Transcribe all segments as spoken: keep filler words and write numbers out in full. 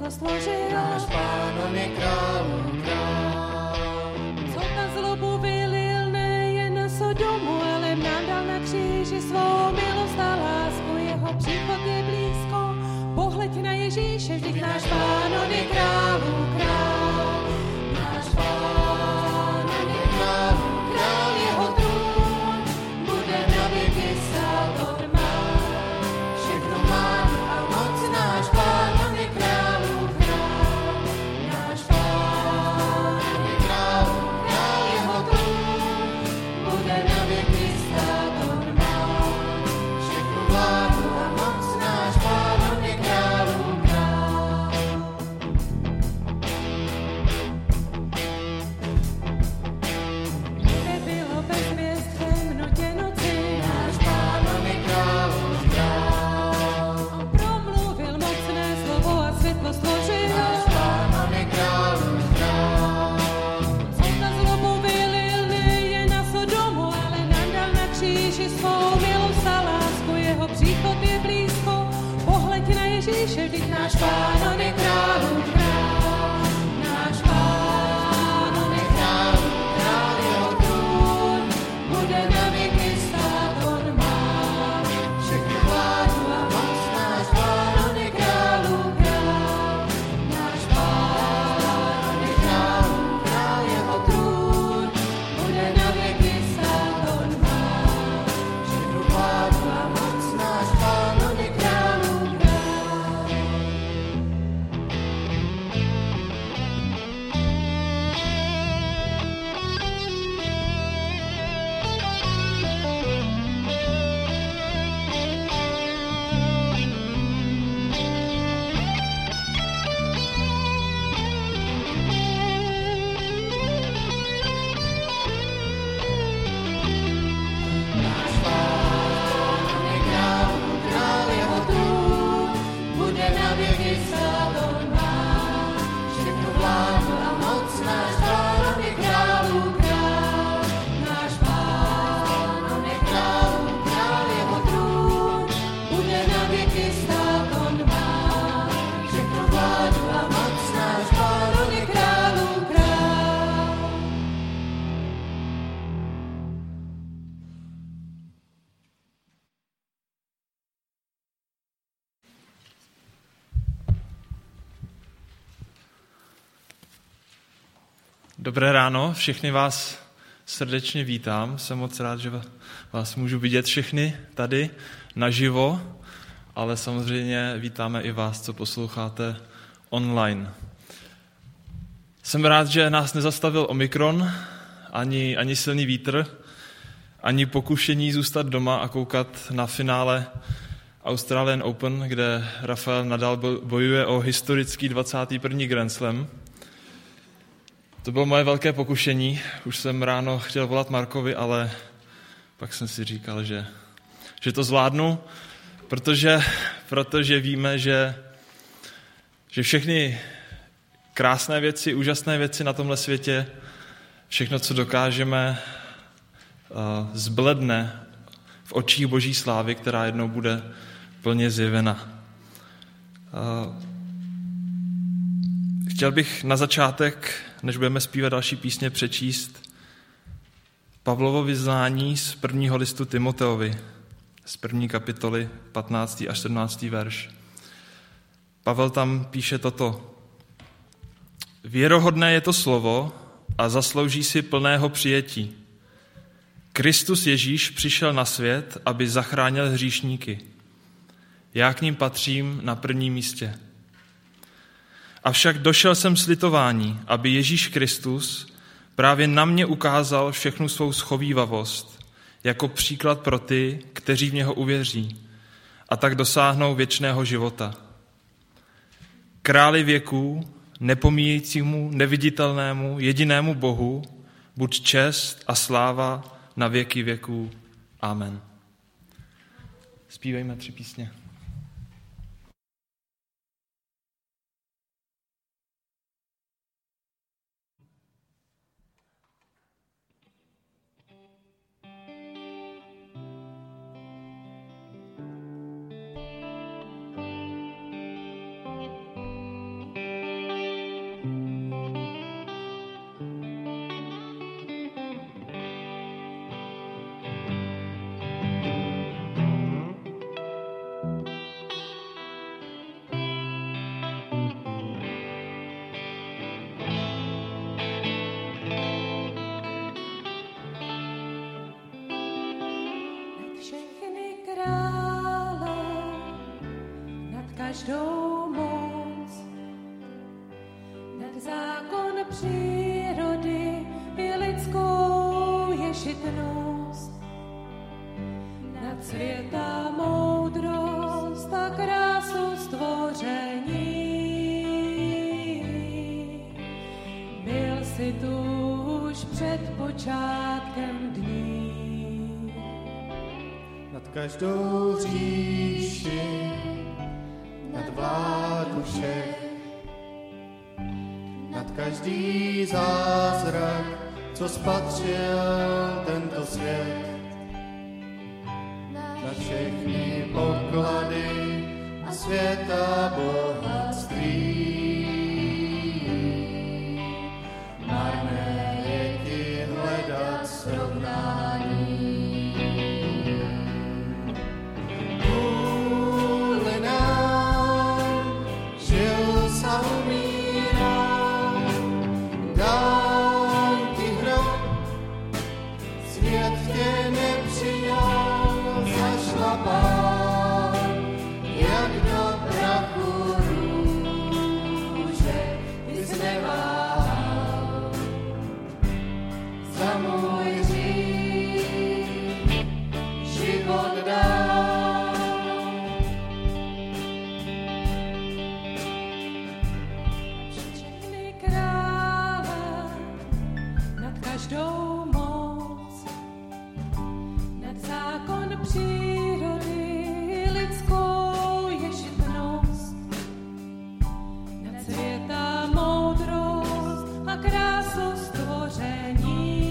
světlo složil. Náš Pán, on je králů král. Co na zlobu vylil nejen na Sodomu, ale nám dal na kříži svou milost a lásku. Jeho příchod je blízko, pohleď na Ježíše, vždyť náš Pán, on je králů král. Náš Pán, on je králů král, jeho trůn bude na věky stát, on má všechno má a moc. Náš Pán, on je králů král. Náš Pán, on je králů král, jeho trůn bude na věky stát, on má všechno vládu a moc. Náš Pán, on je králů král. Nebylo bez hvězd v temnotě noci. Náš Pán, on je králů král. On promluvil mocné slovo a světlo stvořil. Náš Pán, on je králů král. Co na zlobu vylil nejen na Sodomu, ale nám dal na kříži svou milost a lásku. Jeho příchod je blízko, pohleď na Ježíše, vždyť náš Pán, on je králů král. Náš Pán, on je králů král, jeho trůn bude na věky stát, on má všechnu vládu a moc. Náš Pán, on je králů král. Náš Pán, on je králů král, jeho trůn bude na věky stát, on má všechnu vládu a moc. Náš Pán, on je králů král. Náš Pán, on je králů král, jeho trůn bude na věky stát, on má všechnu vládu a moc. Náš Pán, on je králů král. Náš Pán, on je králů král, jeho trůn bude na věky stát, on má všechnu vládu a moc. Náš Pán, on je králů král. Dobré ráno, všechny vás srdečně vítám. Jsem moc rád, že vás můžu vidět všechny tady naživo, ale samozřejmě vítáme i vás, co posloucháte online. Jsem rád, že nás nezastavil Omikron, ani, ani silný vítr, ani pokušení zůstat doma a koukat na finále Australian Open, kde Rafael Nadal bojuje o historický dvacátý první Grand Slam. To bylo moje velké pokušení. Už jsem ráno chtěl volat Markovi, ale pak jsem si říkal, že, že to zvládnu, protože, protože víme, že, že všechny krásné věci, úžasné věci na tomhle světě, všechno, co dokážeme, zbledne v očích Boží slávy, která jednou bude plně zjevena. Chtěl bych na začátek, než budeme zpívat další písně, přečíst Pavlovo vyznání z prvního listu Timoteovi, z první kapitoly, patnáctý až sedmnáctý verš. Pavel tam píše toto. Věrohodné je to slovo a zaslouží si plného přijetí. Kristus Ježíš přišel na svět, aby zachránil hříšníky. Já k ním patřím na prvním místě. Avšak došel jsem s litování, aby Ježíš Kristus právě na mě ukázal všechnu svou schovívavost, jako příklad pro ty, kteří v něho uvěří, a tak dosáhnou věčného života. Králi věků, nepomíjejícímu, neviditelnému, jedinému Bohu, buď čest a sláva na věky věků. Amen. Zpívejme tři písně. každou moc, nad zákon přírody i lidskou ješitnost, nad světa moudrost a krásu stvoření. Byl jsi tu už před počátkem dní. Nad každou říši, nad vládu všech, nad každý zázrak, co spatřil tento svět, nad všechny poklady a světa bohatství. Marné je ti hledat srovnání. Kvůli nám žil a umíral, dám ti hrob, svět tě nepřijal, zašlapán, jak do prachu růže, ty jsi neváhal. Za můj hřích život dal. Všechny krále, nad každou moc, nad zákon přírody, lidskou ješitnost, nad světa moudrost a krásu stvoření.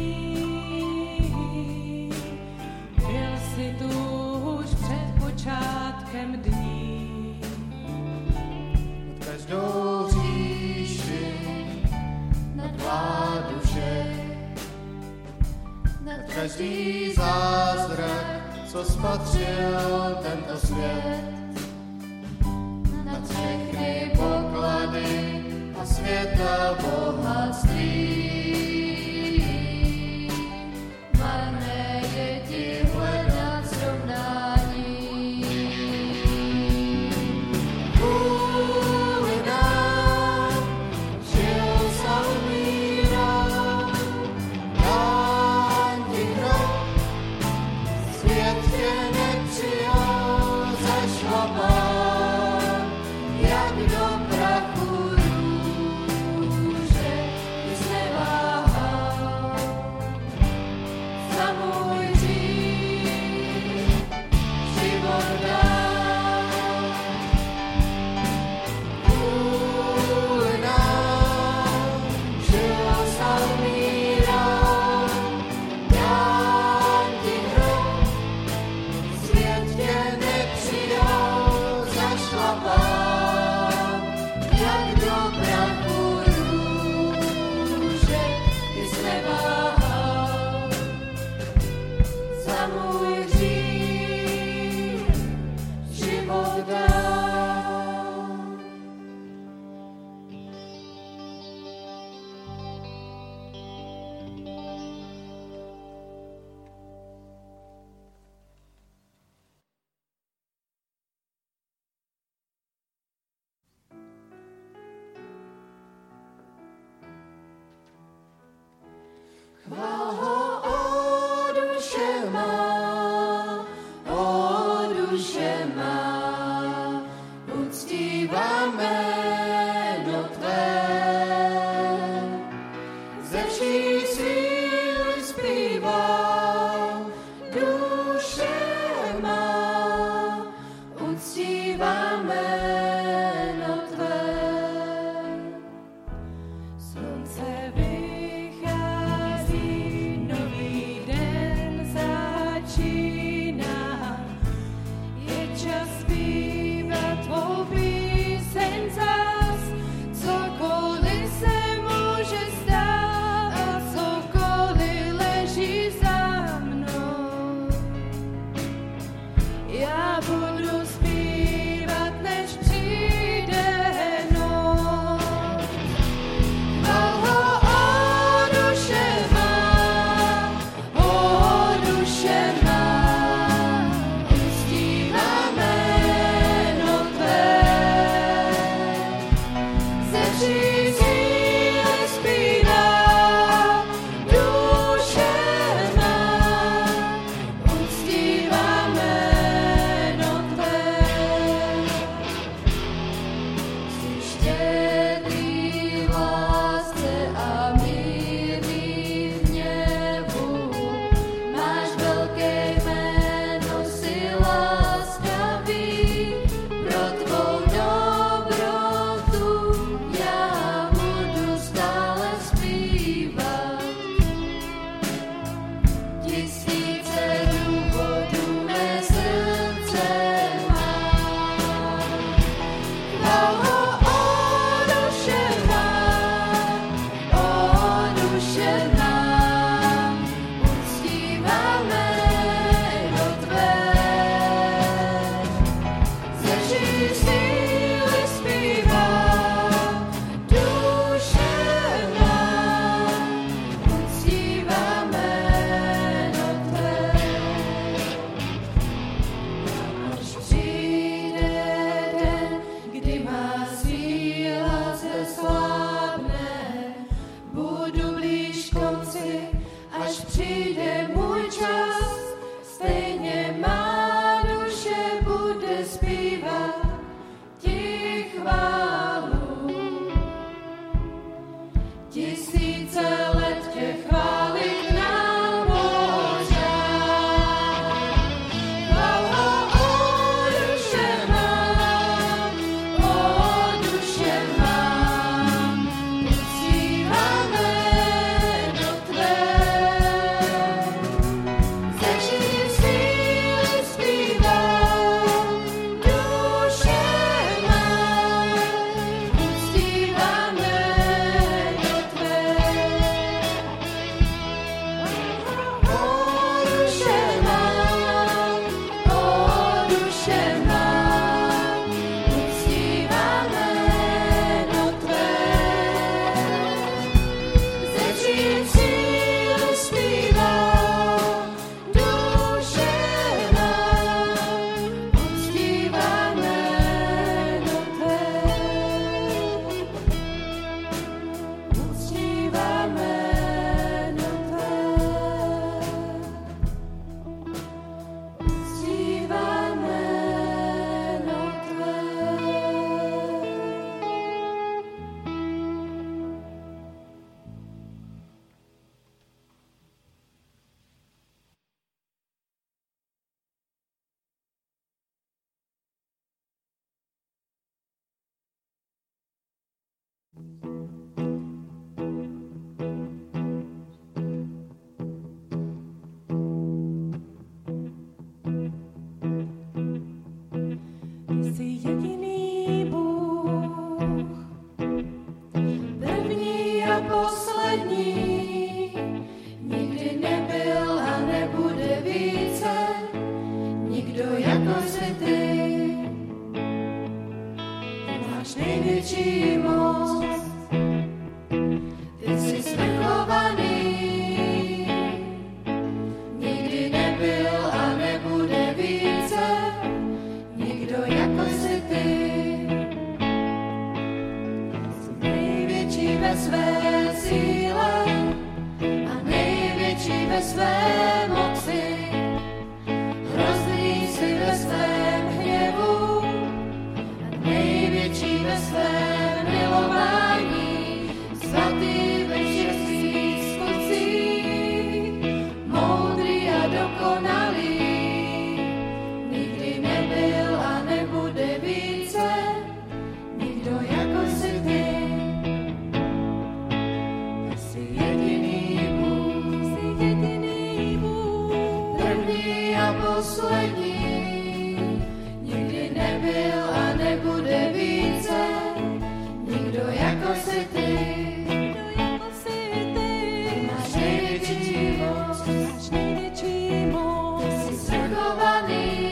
Byl jsi tu už před počátkem dní. Nad každou říši, nad vládu všech, nad každý zázrak, co spatřil tento svět, nad všechny poklady a světa bohatství. Marné je ti hledat srovnání. Kvůli nám žil a umíral, dám ti hrob, svět tě nepřijal, zašlapán, jak do prachu růže, ty jsi neváhal. Za můj hřích život dal. Kvůli nám žil a umíral, dám ti hrob, svět tě nepřijal, zašlapán, jak do prachu růže, ty jsi neváhal. Za můj hřích život dal. Chvál ho, o duše má, největší moc. Ty jsi svrchovaný, nikdy nebyl a nebude více nikdo jako jsi ty. Jsi největší ve své síle a největší ve své moci. Hrozný jsi ve svém hněvu a největší ve svém milování. Svatý ve všech svých skutcích, moudrý a dokonalý. Nikdy nebyl a nebude více nikdo jako jsi ty. Jsi jediný Bůh, jsi jediný Bůh, první a poslední. Nikdy nebyl a nebude více nikdo jako jsi ty. Ty máš největší moc, máš největší moc. Jsi svrchovaný,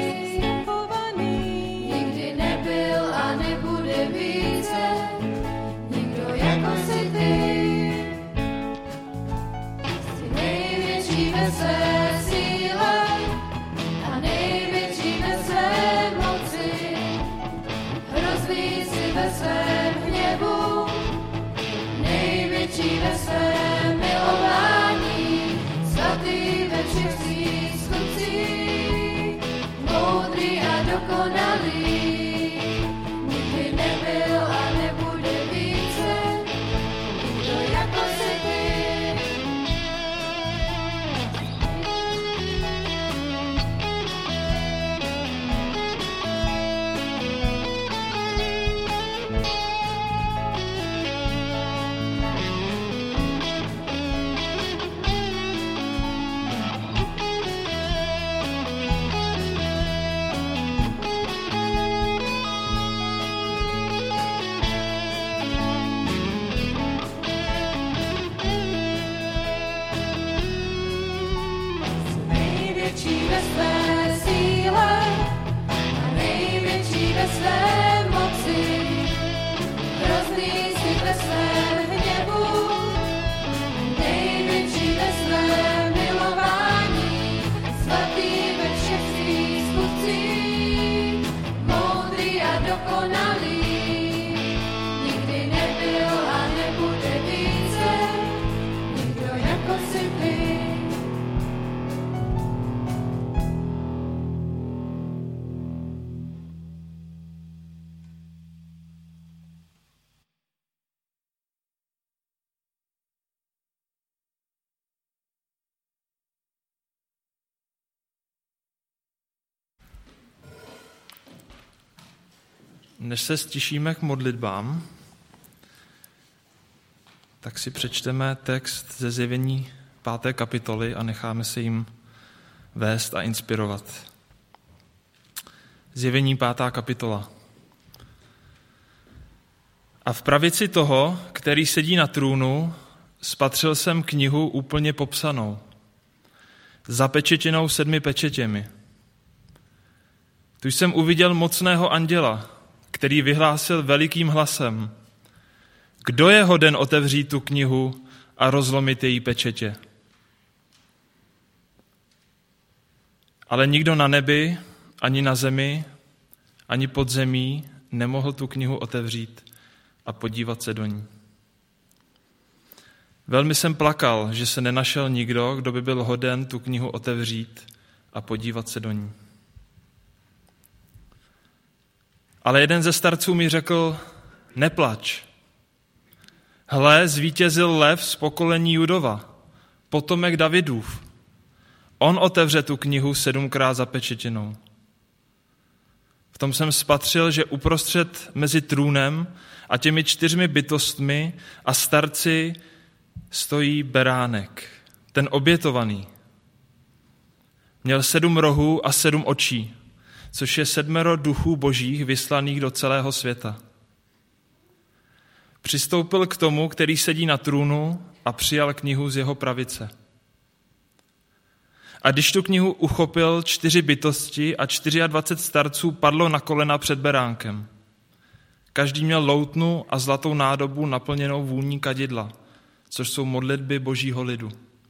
nikdy nebyl a nebude více nikdo jako jsi ty. Jsi největší ve své síle a největší ve své moci. Hrozný jsi ve svém hněvu, největší ve svém milování. Svatý ve všech svých skutcích, moudrý a dokonalý. Nikdy nebyl a nebude více nikdo jako jsi ty. Největší ve své síle a největší ve své moci. Hrozný jsi ve svém hněvu, největší ve svém milování. Svatý ve všech svých skutcích, moudrý a dokonalý. Nikdy nebyl a nebude více nikdo jako jsi ty. Než se stišíme k modlitbám, tak si přečteme text ze Zjevení páté kapitoly a necháme se jim vést a inspirovat. Zjevení pátá kapitola. A v pravici toho, který sedí na trůnu, spatřil jsem knihu úplně popsanou, zapečetěnou sedmi pečetěmi. Tu jsem uviděl mocného anděla, který vyhlásil velikým hlasem: Kdo je hoden otevřít tu knihu a rozlomit její pečetě? Ale nikdo na nebi, ani na zemi, ani pod zemí nemohl tu knihu otevřít a podívat se do ní. Velmi jsem plakal, že se nenašel nikdo, kdo by byl hoden tu knihu otevřít a podívat se do ní. Ale jeden ze starců mi řekl: Neplač. Hle, zvítězil lev z pokolení Judova, potomek Davidův. On otevře tu knihu sedmkrát zapečetěnou. V tom jsem spatřil, že uprostřed mezi trůnem a těmi čtyřmi bytostmi a starci stojí beránek, ten obětovaný. Měl sedm rohů a sedm očí, což je sedmero duchů božích vyslaných do celého světa. Přistoupil k tomu, který sedí na trůnu, a přijal knihu z jeho pravice. A když tu knihu uchopil, čtyři bytosti a dvacet čtyři starců padlo na kolena před beránkem. Každý měl loutnu a zlatou nádobu naplněnou vůní kadidla, což jsou modlitby božího lidu.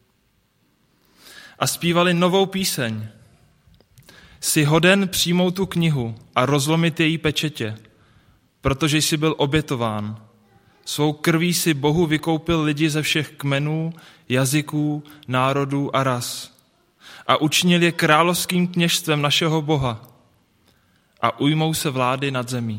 A zpívali novou píseň. Jsi hoden přijmout tu knihu a rozlomit její pečetě, protože jsi byl obětován. Svou krví si Bohu vykoupil lidi ze všech kmenů, jazyků, národů a ras. A učinil je královským kněžstvem našeho Boha. A ujmou se vlády nad zemí.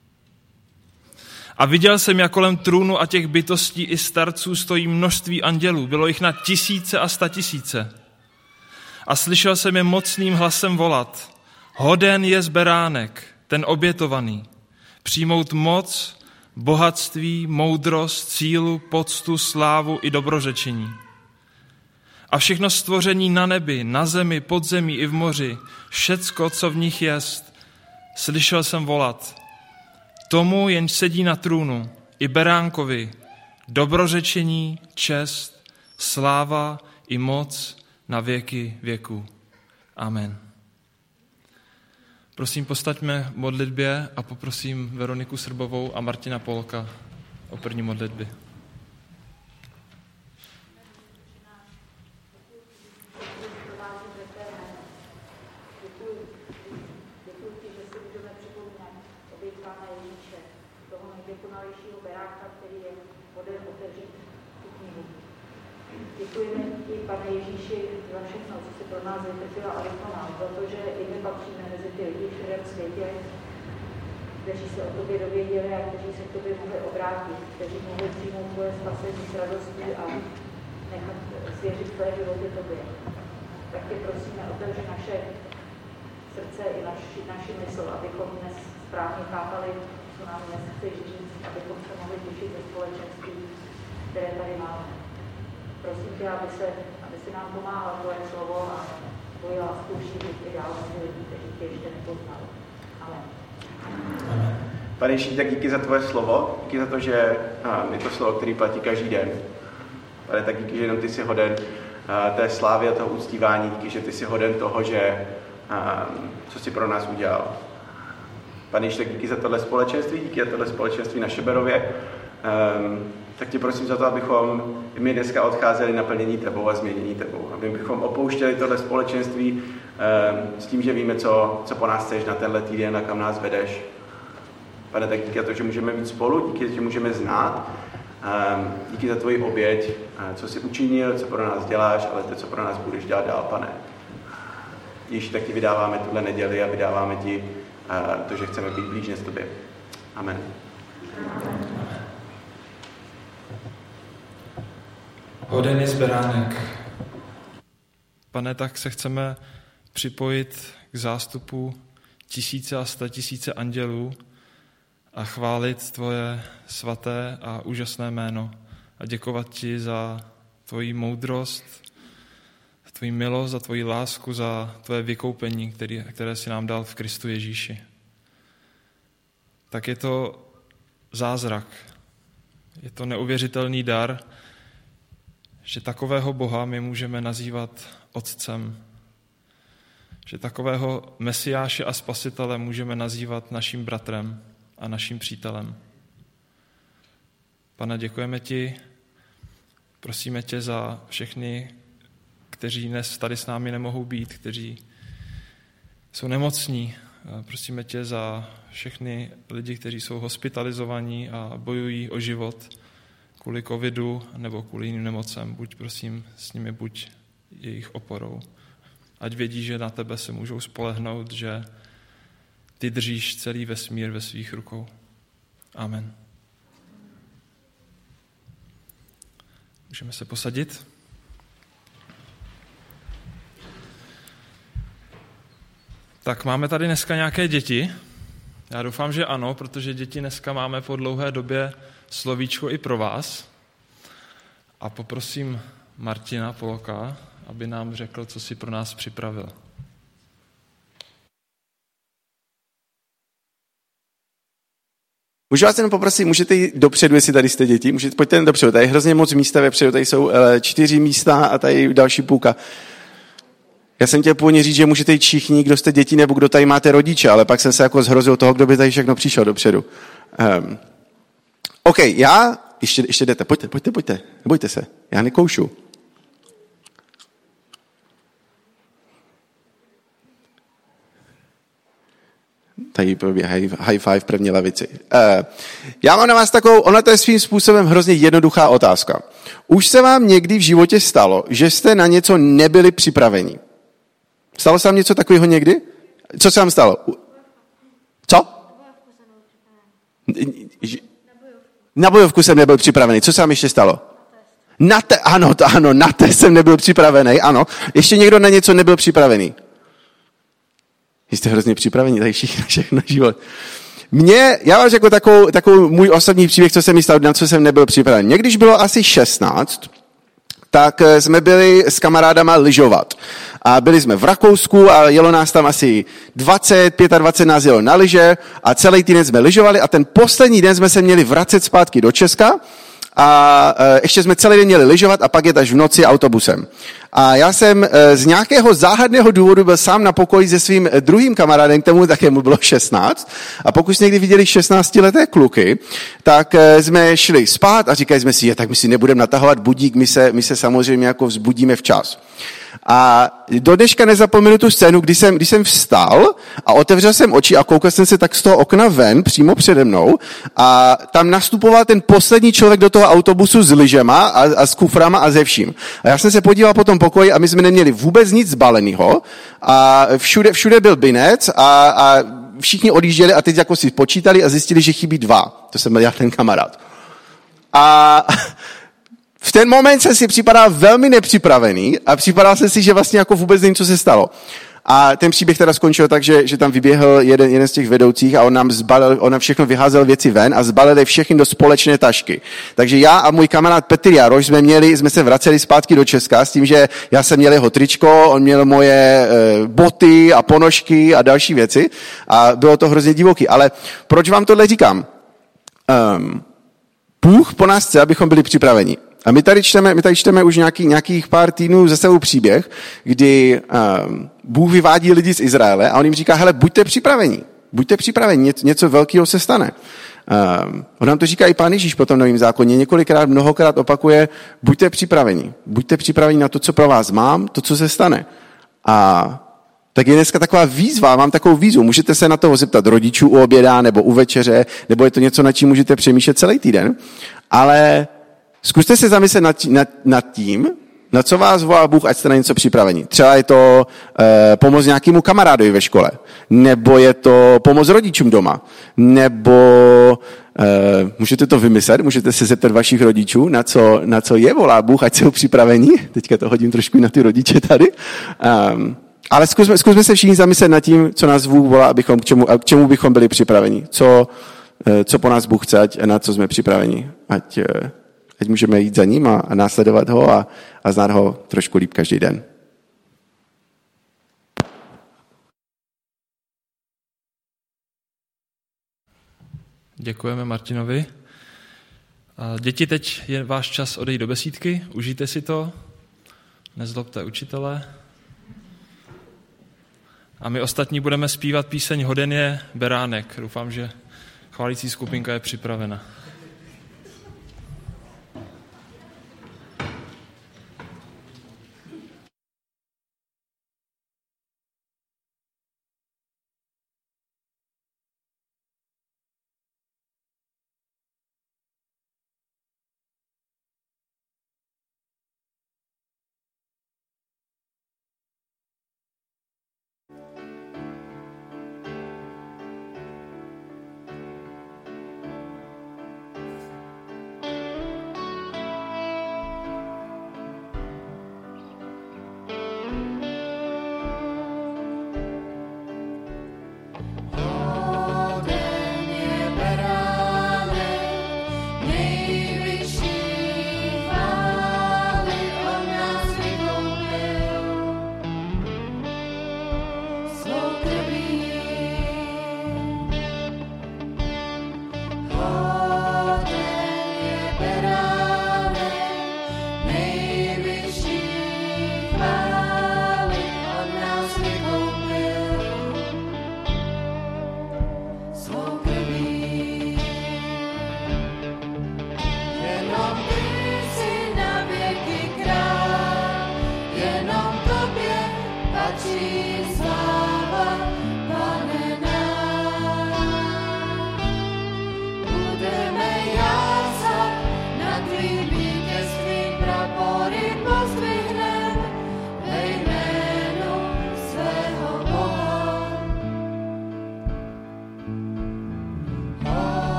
A viděl jsem, jak kolem trůnu a těch bytostí i starců stojí množství andělů. Bylo jich na tisíce a statisíce. A slyšel jsem je mocným hlasem volat. Hoden je beránek, ten obětovaný, přijmout moc, bohatství, moudrost, sílu, poctu, slávu i dobrořečení. A všechno stvoření na nebi, na zemi, pod zemí i v moři, všecko, co v nich jest, slyšel jsem volat. Tomu, jenž sedí na trůnu, i beránkovi, dobrořečení, čest, sláva i moc na věky věků. Amen. Prosím, postaňme v modlitbě a poprosím Veroniku Srbovou a Martina Polka o první modlitby. Děkujeme ti, Pane Ježíši, za všechno, co jsi pro nás vytrpěla a vykonal, protože i my patříme mezi ty lidi v všem světě, kteří se o tobě dověděli a kteří se k tobě mohli obrátit, kteří mohli přijmout tvoje spasení s radostí a nechat svěřit své životy tobě. Tak tě prosíme, otevři naše srdce i naši, naši mysl, abychom dnes správně chápali, co nám dnes chceš říct, abychom se mohli těšit ze společenství, které tady máme. Prosím tě, aby, se, aby si nám pomáhal tvoje slovo a tvoji lásku šířit i dál mezi lidí, kteří tě ještě nepoznali. Amen. Pane Ježíši, tak díky za tvoje slovo, díky za to, že a, je to slovo, který platí každý den. Pane, tak díky, že jenom ty jsi hoden a, té slávy a toho uctívání, díky, že ty jsi hoden toho, že a, co jsi pro nás udělal. Pane Ježíši, tak díky za tohle společenství, díky za tohle společenství na Šeberově. Um, tak tě prosím za to, abychom my dneska odcházeli naplnění tebou a změnění tebou. Abychom opouštěli tohle společenství um, s tím, že víme, co, co po nás chceš na tenhle týden a kam nás vedeš. Pane, tak díky za to, že můžeme být spolu, díky, že můžeme znát. Um, díky za tvoji oběť, uh, co jsi učinil, co pro nás děláš, ale to, co pro nás budeš dělat dál, Pane. Ježíši, tak ti vydáváme tuhle neděli a vydáváme ti uh, to, že chceme být blíž s tobě. Amen. Hoden je beránek. Pane, tak se chceme připojit k zástupu tisíce a statisíce andělů a chválit tvoje svaté a úžasné jméno a děkovat ti za tvoji moudrost, za tvoji milost, za tvoji lásku, za tvoje vykoupení, který, které jsi nám dal v Kristu Ježíši. Tak je to zázrak, je to neuvěřitelný dar, že takového Boha my můžeme nazývat Otcem, že takového Mesiáše a Spasitele můžeme nazývat naším bratrem a naším přítelem. Pane, děkujeme ti, prosíme tě za všechny, kteří dnes tady s námi nemohou být, kteří jsou nemocní. Prosíme tě za všechny lidi, kteří jsou hospitalizovaní a bojují o život kvůli covidu nebo kvůli jiným nemocem. Buď prosím s nimi, buď jejich oporou. Ať vědí, že na tebe se můžou spolehnout, že ty držíš celý vesmír ve svých rukou. Amen. Můžeme se posadit. Tak máme tady dneska nějaké děti. Já doufám, že ano, protože děti dneska máme po dlouhé době slovíčko i pro vás. A poprosím Martina Poloka, aby nám řekl, co si pro nás připravil. Můžu vás jenom poprosit, můžete jít dopředu, jestli tady jste děti, můžete, pojďte jen dopředu, tady je hrozně moc místa vepředu, tady jsou čtyři místa a tady další půlka. Já jsem chtěl původně říct, že můžete jít všichni, kdo jste děti nebo kdo tady máte rodiče, ale pak jsem se jako zhrozil toho, kdo by tady všechno přišel dopředu. Um, OK, já, ještě, ještě jdete, pojďte, pojďte, pojďte, nebojte se, já nekoušu. Tady probíhají high five první levici. Uh, já mám na vás takovou, ona to je svým způsobem hrozně jednoduchá otázka. Už se vám někdy v životě stalo, že jste na něco nebyli připraveni? Stalo se vám něco takového někdy? Co se vám stalo? Co? Na bojovku jsem nebyl připravený. Co se vám ještě stalo? Na te, ano, to, ano, na te jsem nebyl připravený, ano. Ještě někdo na něco nebyl připravený? Jste hrozně připravení, tady všichni všechno život. Mně, já vám řekl takovou, takovou můj osobní příběh, co jsem mi stalo, na co jsem nebyl připravený. Mně, když bylo asi šestnáct, tak jsme byli s kamarádama lyžovat. A byli jsme v Rakousku a jelo nás tam asi dvacet, dvacet pět nás jelo na lyže a celý týden jsme lyžovali a ten poslední den jsme se měli vracet zpátky do Česka a ještě jsme celý den měli lyžovat a pak jet až v noci autobusem. A já jsem z nějakého záhadného důvodu byl sám na pokoji se svým druhým kamarádem, kterému také mu bylo šestnáct. A pokud jste někdy viděli šestnáctileté kluky, tak jsme šli spát a říkali jsme si, je, tak my si nebudeme natahovat budík, my se, my se samozřejmě jako vzbudíme včas. A do dneška nezapomenu tu scénu, kdy jsem, když jsem vstal a otevřel jsem oči a koukal jsem se tak z toho okna ven, přímo přede mnou a tam nastupoval ten poslední člověk do toho autobusu s lyžema a, a s kuframa a ze vším. A já jsem se podíval po tom pokoji a my jsme neměli vůbec nic zbalenýho a všude, všude byl binec a, a všichni odjížděli a teď jako si počítali a zjistili, že chybí dva. To jsem byl já ten kamarád. A v ten moment jsem si připadal velmi nepřipravený a připadal jsem si, že vlastně jako vůbec nevím, co se stalo. A ten příběh teda skončil tak, že, že tam vyběhl jeden, jeden z těch vedoucích a on nám zbalil, on nám všechno vyházel věci ven a zbalili všechny do společné tašky. Takže já a můj kamarád Petr Jaroš jsme měli, jsme se vraceli zpátky do Česka s tím, že já jsem měl jeho tričko, on měl moje e, boty a ponožky a další věci a bylo to hrozně divoký. Ale proč vám tohle říkám? Um, Bůh po nás chce, abychom byli připraveni. A my tady čteme, my tady čteme už nějaký, nějakých pár týdnů za sebou příběh, kdy um, Bůh vyvádí lidi z Izraele a on jim říká, hele, buďte připraveni, buďte připraveni, něco, něco velkého se stane. Um, on nám to říká i Pán Ježíš po tom Novém zákoně, několikrát, mnohokrát opakuje, buďte připraveni, buďte připraveni na to, co pro vás mám, to, co se stane. A tak je dneska taková výzva, mám takovou výzvu, můžete se na to zeptat rodičů u oběda nebo u večeře, nebo je to něco, nad čím můžete přemýšlet celý týden, ale zkuste se zamyslet nad, nad, nad tím, na co vás volá Bůh, ať jste na něco připraveni. Třeba je to e, pomoc nějakému kamarádovi ve škole, nebo je to pomoc rodičům doma, nebo e, můžete to vymyslet, můžete se zeptat vašich rodičů, na co, na co je volá Bůh, ať jsou připraveni. Teďka to hodím trošku na ty rodiče tady. Um, ale zkusme, zkusme se všichni zamyslet nad tím, co nás Bůh volá, abychom, k, čemu, k čemu bychom byli připraveni. Co, e, co po nás Bůh chce, ať, na co jsme připraveni. Ať... E, Teď můžeme jít za ním a, a následovat ho a, a znát ho trošku líp každý den. Děkujeme Martinovi. Děti, teď je váš čas odejít do besídky. Užijte si to. Nezlobte učitele. A my ostatní budeme zpívat píseň Hoden je beránek. Doufám, že chválící skupinka je připravena.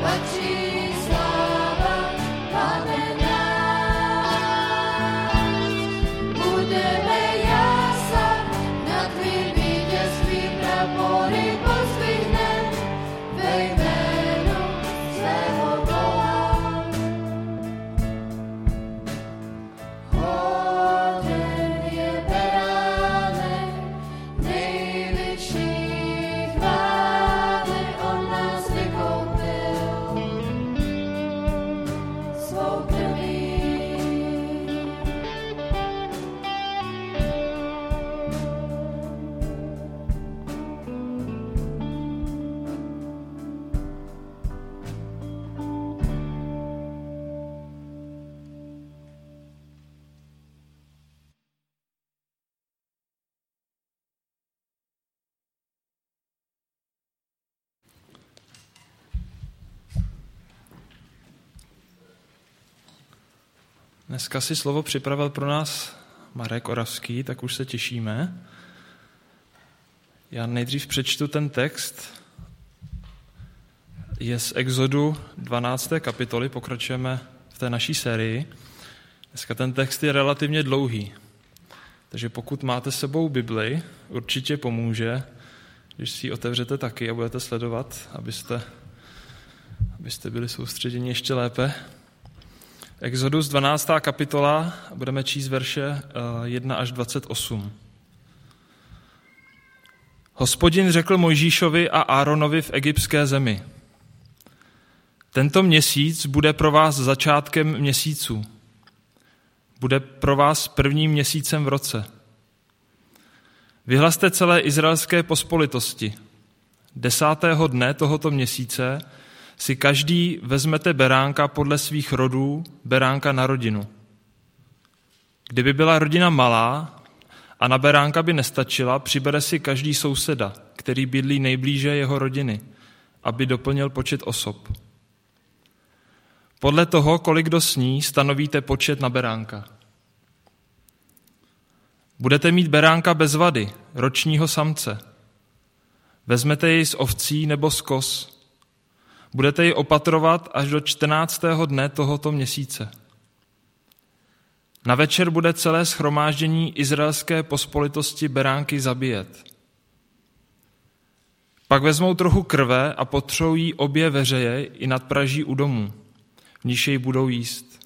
Dneska si slovo připravil pro nás Marek Oravský, tak už se těšíme. Já nejdřív přečtu ten text. Je z Exodu dvanácté kapitoly, pokračujeme v té naší sérii. Dneska ten text je relativně dlouhý, takže pokud máte s sebou Bibli, určitě pomůže, když si ji otevřete taky a budete sledovat, abyste, abyste byli soustředěni ještě lépe. Exodus dvanáctá kapitola, budeme číst verše jedna až dvacet osm. Hospodin řekl Mojžíšovi a Áronovi v egyptské zemi: Tento měsíc bude pro vás začátkem měsíců. Bude pro vás prvním měsícem v roce. Vyhlaste celé izraelské pospolitosti. Desátého dne tohoto měsíce si každý vezmete beránka podle svých rodů, beránka na rodinu. Kdyby byla rodina malá a na beránka by nestačila, přibere si každý souseda, který bydlí nejblíže jeho rodiny, aby doplnil počet osob. Podle toho, kolik kdo sní, stanovíte počet na beránka. Budete mít beránka bez vady, ročního samce. Vezmete jej z ovcí nebo z koz. Budete ji opatrovat až do čtrnáctého dne tohoto měsíce. Na večer bude celé shromáždění izraelské pospolitosti beránky zabíjet. Pak vezmou trochu krve a potřou jí obě veřeje i nadpraží u domů, v níž jej budou jíst.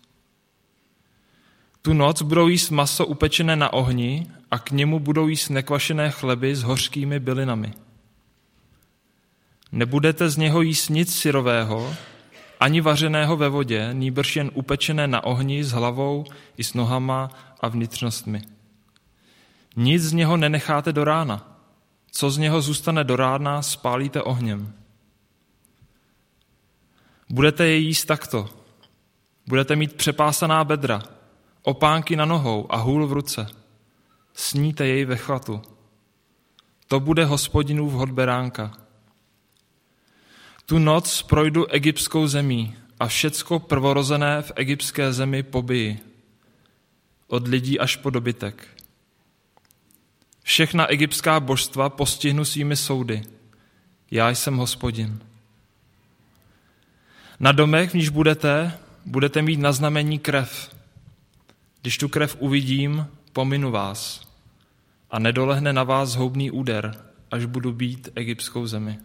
Tu noc budou jíst maso upečené na ohni a k němu budou jíst nekvašené chleby s hořkými bylinami. Nebudete z něho jíst nic syrového, ani vařeného ve vodě, nýbrž jen upečené na ohni s hlavou i s nohama a vnitřnostmi. Nic z něho nenecháte do rána. Co z něho zůstane do rána, spálíte ohněm. Budete je jíst takto. Budete mít přepásaná bedra, opánky na nohou a hůl v ruce. Sníte jej ve chvatu. To bude Hospodinův hod beránka. Tu noc projdu egyptskou zemí a všecko prvorozené v egyptské zemi pobiji, od lidí až po dobytek. Všechna egyptská božstva postihnu svými soudy. Já jsem Hospodin. Na domech, v níž budete, budete mít na znamení krev. Když tu krev uvidím, pominu vás a nedolehne na vás zhoubný úder, až budu bít egyptskou zemi.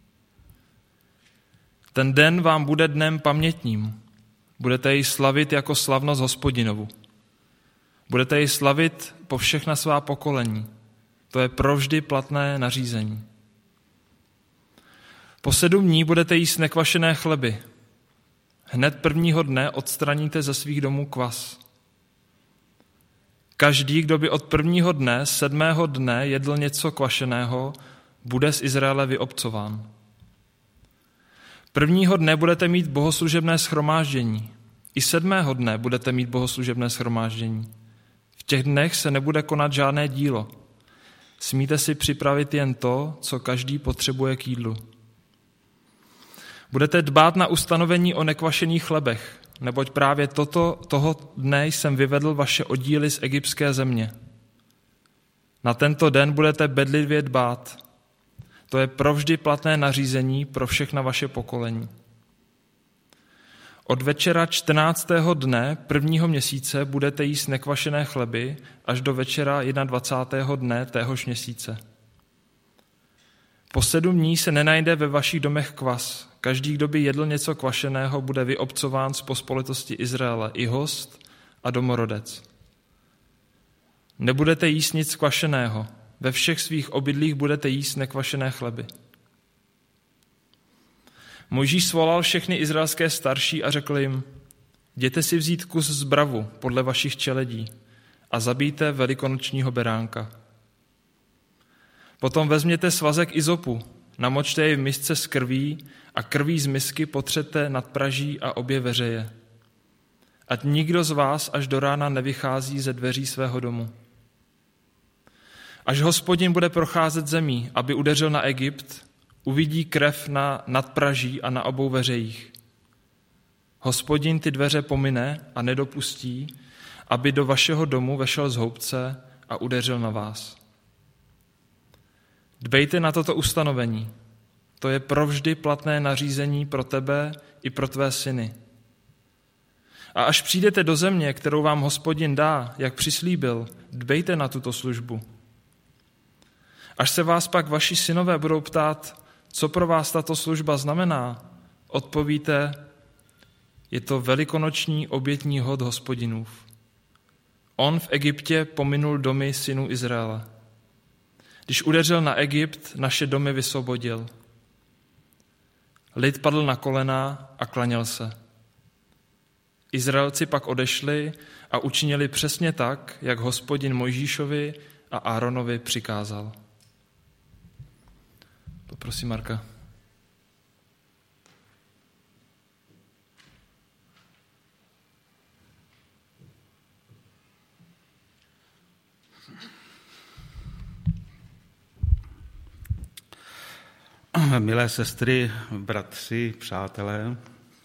Ten den vám bude dnem pamětním. Budete jej slavit jako slavnost Hospodinovu. Budete jej slavit po všechna svá pokolení. To je provždy platné nařízení. Po sedm dní budete jíst nekvašené chleby. Hned prvního dne odstraníte ze svých domů kvas. Každý, kdo by od prvního dne, sedmého dne jedl něco kvašeného, bude z Izraele vyobcován. Prvního dne budete mít bohoslužebné shromáždění. I sedmého dne budete mít bohoslužebné shromáždění. V těch dnech se nebude konat žádné dílo. Smíte si připravit jen to, co každý potřebuje k jídlu. Budete dbát na ustanovení o nekvašených chlebech, neboť právě toto, toho dne jsem vyvedl vaše oddíly z egyptské země. Na tento den budete bedlivě dbát. To je provždy platné nařízení pro všechna vaše pokolení. Od večera čtrnáctého dne prvního měsíce budete jíst nekvašené chleby až do večera dvacátého prvního dne téhož měsíce. Po sedm dní se nenajde ve vašich domech kvas. Každý, kdo by jedl něco kvašeného, bude vyobcován z pospolitosti Izraele, i host a domorodec. Nebudete jíst nic kvašeného. Ve všech svých obydlích budete jíst nekvašené chleby. Mojžíš svolal všechny izraelské starší a řekl jim, jděte si vzít kus zbravu podle vašich čeledí a zabijte velikonočního beránka. Potom vezměte svazek izopu, namočte jej v misce s krví a krví z misky potřete nad praží a obě veřeje. Ať nikdo z vás až do rána nevychází ze dveří svého domu. Až Hospodin bude procházet zemí, aby udeřil na Egypt, uvidí krev na nadpraží a na obou veřejích. Hospodin ty dveře pomine a nedopustí, aby do vašeho domu vešel z houbce a udeřil na vás. Dbejte na toto ustanovení. To je provždy platné nařízení pro tebe i pro tvé syny. A až přijdete do země, kterou vám Hospodin dá, jak přislíbil, dbejte na tuto službu. Až se vás pak vaši synové budou ptát, co pro vás tato služba znamená, odpovíte, je to velikonoční obětní hod Hospodinův. On v Egyptě pominul domy synů Izraele. Když udeřil na Egypt, naše domy vysvobodil. Lid padl na kolena a klaněl se. Izraelci pak odešli a učinili přesně tak, jak Hospodin Mojžíšovi a Áronovi přikázal. Poprosím Marka. Milé sestry, bratři, přátelé,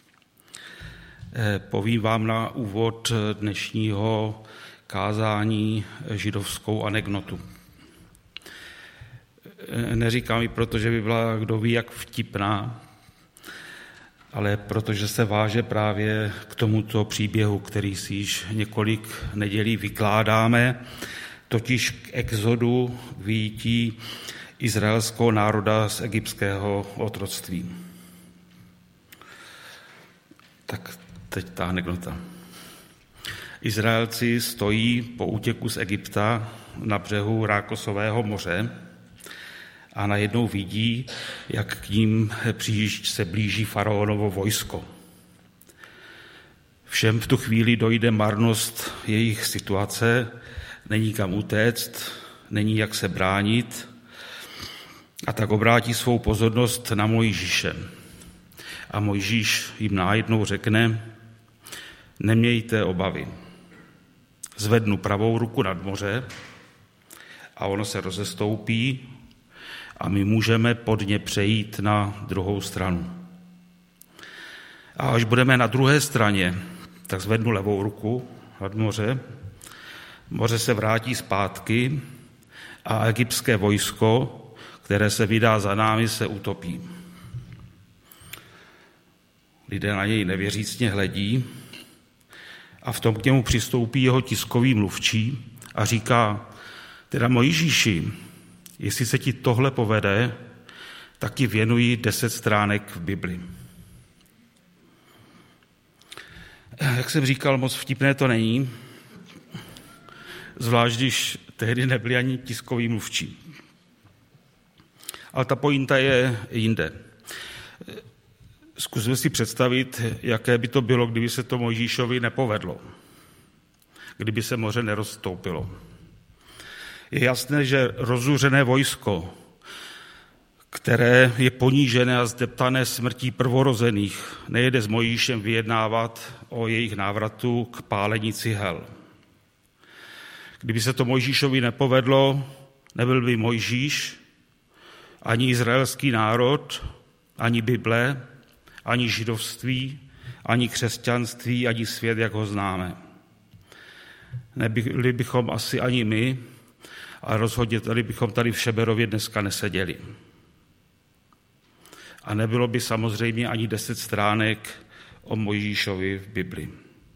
povím vám na úvod dnešního kázání židovskou anekdotu. Neříkám ji proto, že by byla kdo ví jak vtipná, ale protože se váže právě k tomuto příběhu, který si již několik nedělí vykládáme, totiž k exodu vyjití izraelského národa z egyptského otroctví. Tak teď ta anekdota. Izraelci stojí po útěku z Egypta na břehu Rákosového moře a najednou vidí, jak k ním se blíží faraonovo vojsko. Všem v tu chvíli dojde marnost jejich situace, není kam utéct, není jak se bránit, a tak obrátí svou pozornost na Mojžíše. A Mojžíš jim najednou řekne, nemějte obavy. Zvednu pravou ruku nad moře a ono se rozestoupí a my můžeme pod ně přejít na druhou stranu. A až budeme na druhé straně, tak zvednu levou ruku nad moře, moře se vrátí zpátky a egyptské vojsko, které se vydá za námi, se utopí. Lidé na něj nevěřícně hledí a v tom k němu přistoupí jeho tiskový mluvčí a říká, teda Mojžíši, jestli se ti tohle povede, tak ti věnuji deset stránek v Bibli. Jak jsem říkal, moc vtipné to není, zvlášť když tehdy nebyli ani tiskoví mluvčí. Ale ta pointa je jinde. Zkusme si představit, jaké by to bylo, kdyby se to Mojžíšovi nepovedlo. Kdyby se moře neroztoupilo. Je jasné, že rozuřené vojsko, které je ponížené a zdeptané smrtí prvorozených, nejede s Mojžíšem vyjednávat o jejich návratu k pálení cihel. Kdyby se to Mojžíšovi nepovedlo, nebyl by Mojžíš, ani izraelský národ, ani Bible, ani židovství, ani křesťanství, ani svět, jak ho známe. Nebyli bychom asi ani my, a rozhodně tady bychom tady v Šeberově dneska neseděli. A nebylo by samozřejmě ani deset stránek o Mojžíšovi v Bibli.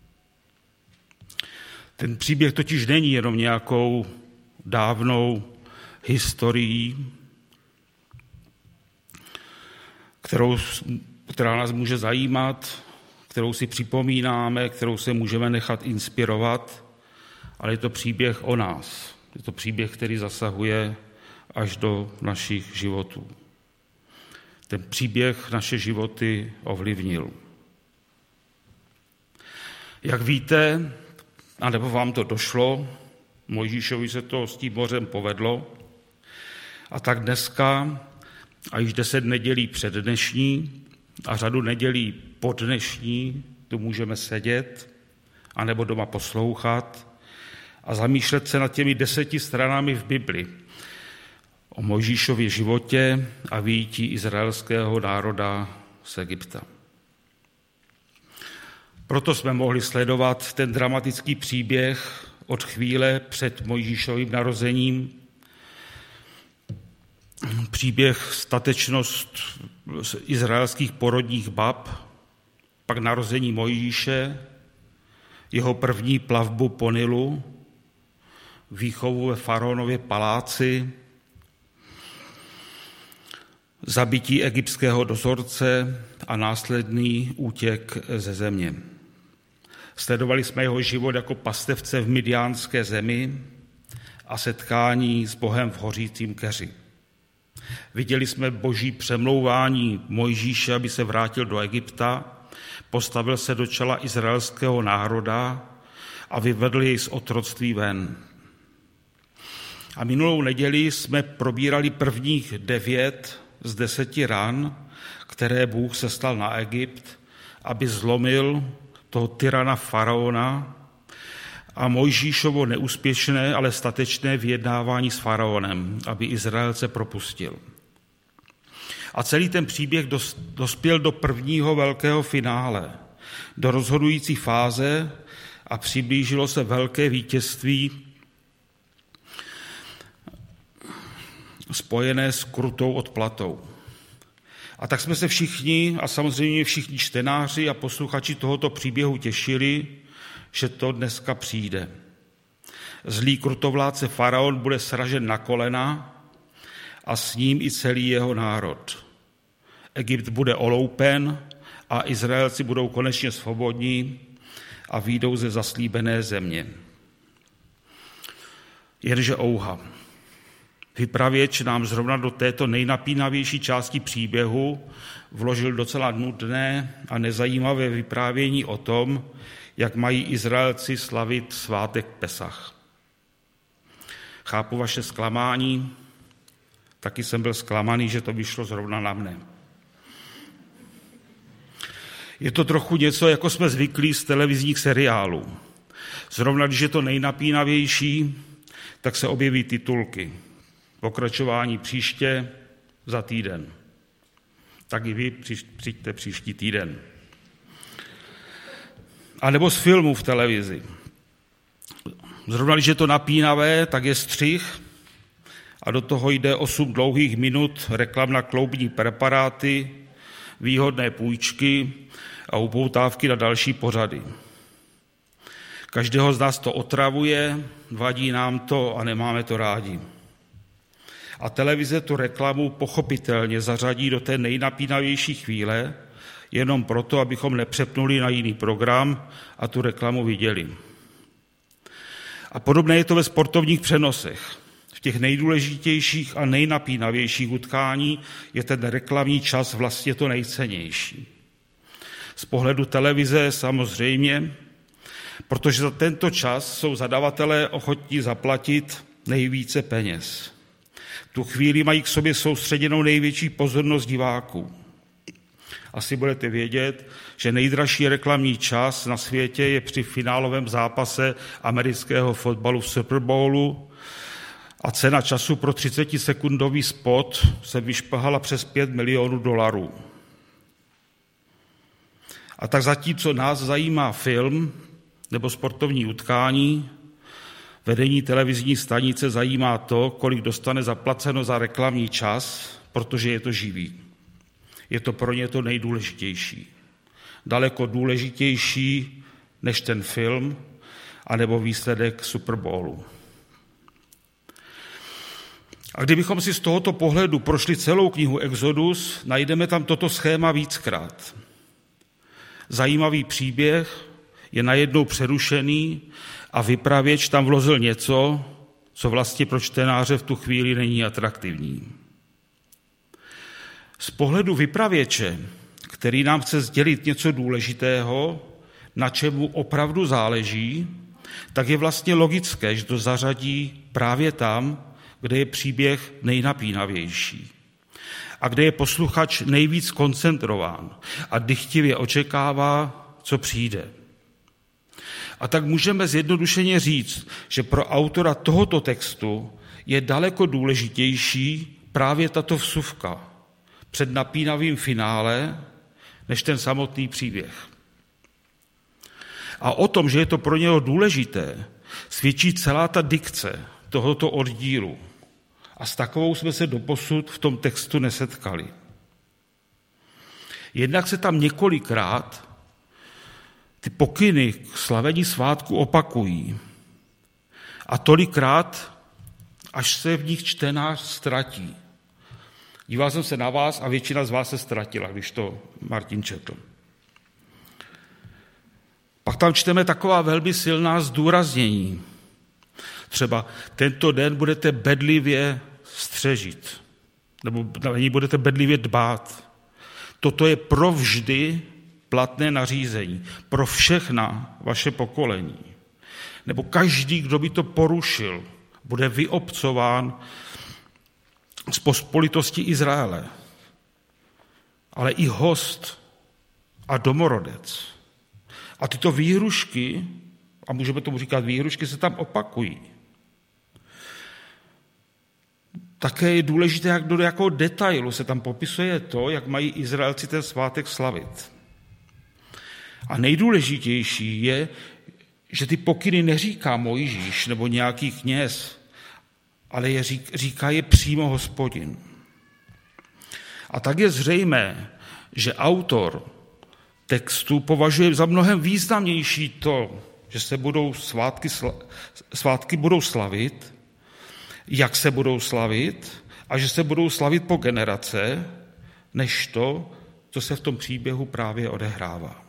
Ten příběh totiž není jenom nějakou dávnou historií, kterou, která nás může zajímat, kterou si připomínáme, kterou se můžeme nechat inspirovat, ale je to příběh o nás. Je to příběh, který zasahuje až do našich životů. Ten příběh naše životy ovlivnil. Jak víte, anebo vám to došlo, Mojžíšovi se to s tím mořem povedlo, a tak dneska, a již deset nedělí před dnešní a řadu nedělí po dnešní, tu můžeme sedět, anebo doma poslouchat a zamýšlet se nad těmi deseti stranami v Bibli o Mojžíšově životě a vyjití izraelského národa z Egypta. Proto jsme mohli sledovat ten dramatický příběh od chvíle před Mojžíšovým narozením, příběh statečnost izraelských porodních bab, pak narození Mojžíše, jeho první plavbu po Nilu, výchovu ve faraonově paláci, zabití egyptského dozorce a následný útěk ze země. Sledovali jsme jeho život jako pastevce v Midiánské zemi a setkání s Bohem v hořícím keři. Viděli jsme boží přemlouvání Mojžíše, aby se vrátil do Egypta, postavil se do čela izraelského národa a vyvedl jej z otroctví ven. A minulou neděli jsme probírali prvních devět z deseti ran, které Bůh seslal na Egypt, aby zlomil toho tyrana faraona a Mojžíšovo neúspěšné, ale statečné vyjednávání s faraonem, aby Izraelce propustil. A celý ten příběh dospěl do prvního velkého finále, do rozhodující fáze a přiblížilo se velké vítězství spojené s krutou odplatou. A tak jsme se všichni, a samozřejmě všichni čtenáři a posluchači tohoto příběhu těšili, že to dneska přijde. Zlý krutovládce faraon bude sražen na kolena a s ním i celý jeho národ. Egypt bude oloupen a Izraelci budou konečně svobodní a vyjdou ze zaslíbené země. Jenže ouha. Vypravěč nám zrovna do této nejnapínavější části příběhu vložil docela nudné a nezajímavé vyprávění o tom, jak mají Izraelci slavit svátek Pesach. Chápu vaše zklamání, taky jsem byl zklamaný, že to vyšlo zrovna na mne. Je to trochu něco, jako jsme zvyklí z televizních seriálů. Zrovna když je to nejnapínavější, tak se objeví titulky. Pokračování příště za týden. Tak i vy přijďte příští týden. A nebo z filmů v televizi. Zrovna když je to napínavé, tak je střih a do toho jde osm dlouhých minut reklam na kloubní preparáty, výhodné půjčky a upoutávky na další pořady. Každého z nás to otravuje, vadí nám to a nemáme to rádi. A televize tu reklamu pochopitelně zařadí do té nejnapínavější chvíle, jenom proto, abychom nepřepnuli na jiný program a tu reklamu viděli. A podobné je to ve sportovních přenosech. V těch nejdůležitějších a nejnapínavějších utkání je ten reklamní čas vlastně to nejcennější. Z pohledu televize samozřejmě, protože za tento čas jsou zadavatelé ochotní zaplatit nejvíce peněz. V tu chvíli mají k sobě soustředěnou největší pozornost diváků. Asi budete vědět, že nejdražší reklamní čas na světě je při finálovém zápase amerického fotbalu v Super Bowlu a cena času pro třicetisekundový spot se vyšplhala přes pět milionů dolarů. A tak zatímco nás zajímá film nebo sportovní utkání, vedení televizní stanice zajímá to, kolik dostane zaplaceno za reklamní čas, protože je to živý. Je to pro ně to nejdůležitější. daleko důležitější než ten film anebo výsledek Super Bowlu. A kdybychom si z tohoto pohledu prošli celou knihu Exodus, najdeme tam toto schéma víckrát. Zajímavý příběh je najednou přerušený a vypravěč tam vložil něco, co vlastně pro čtenáře v tu chvíli není atraktivní. Z pohledu vypravěče, který nám chce sdělit něco důležitého, na čemu opravdu záleží, tak je vlastně logické, že to zařadí právě tam, kde je příběh nejnapínavější a kde je posluchač nejvíc koncentrován a dychtivě očekává, co přijde. A tak můžeme zjednodušeně říct, že pro autora tohoto textu je daleko důležitější právě tato vsuvka před napínavým finále, než ten samotný příběh. A o tom, že je to pro něho důležité, svědčí celá ta dikce tohoto oddílu. A s takovou jsme se doposud v tom textu nesetkali. Jednak se tam několikrát ty pokyny k slavení svátku opakují. A tolikrát, až se v nich čtenář ztratí. Díval jsem se na vás a většina z vás se ztratila, když to Martin četl. Pak tam čteme taková velmi silná zdůraznění. Třeba tento den budete bedlivě střežit, nebo na ní budete bedlivě dbát. Toto je provždy platné nařízení, pro všechna vaše pokolení. Nebo každý, kdo by to porušil, bude vyobcován z pospolitosti Izraele. Ale i host a domorodec. A tyto výhrušky, a můžeme tomu říkat výhrušky, se tam opakují. Také je důležité, jak do jakého detailu se tam popisuje to, jak mají Izraelci ten svátek slavit. A nejdůležitější je, že ty pokyny neříká Mojžíš nebo nějaký kněz, ale je, říká je přímo Hospodin. A tak je zřejmé, že autor textu považuje za mnohem významnější to, že se budou svátky, svátky budou slavit, jak se budou slavit a že se budou slavit po generace, než to, co se v tom příběhu právě odehrává.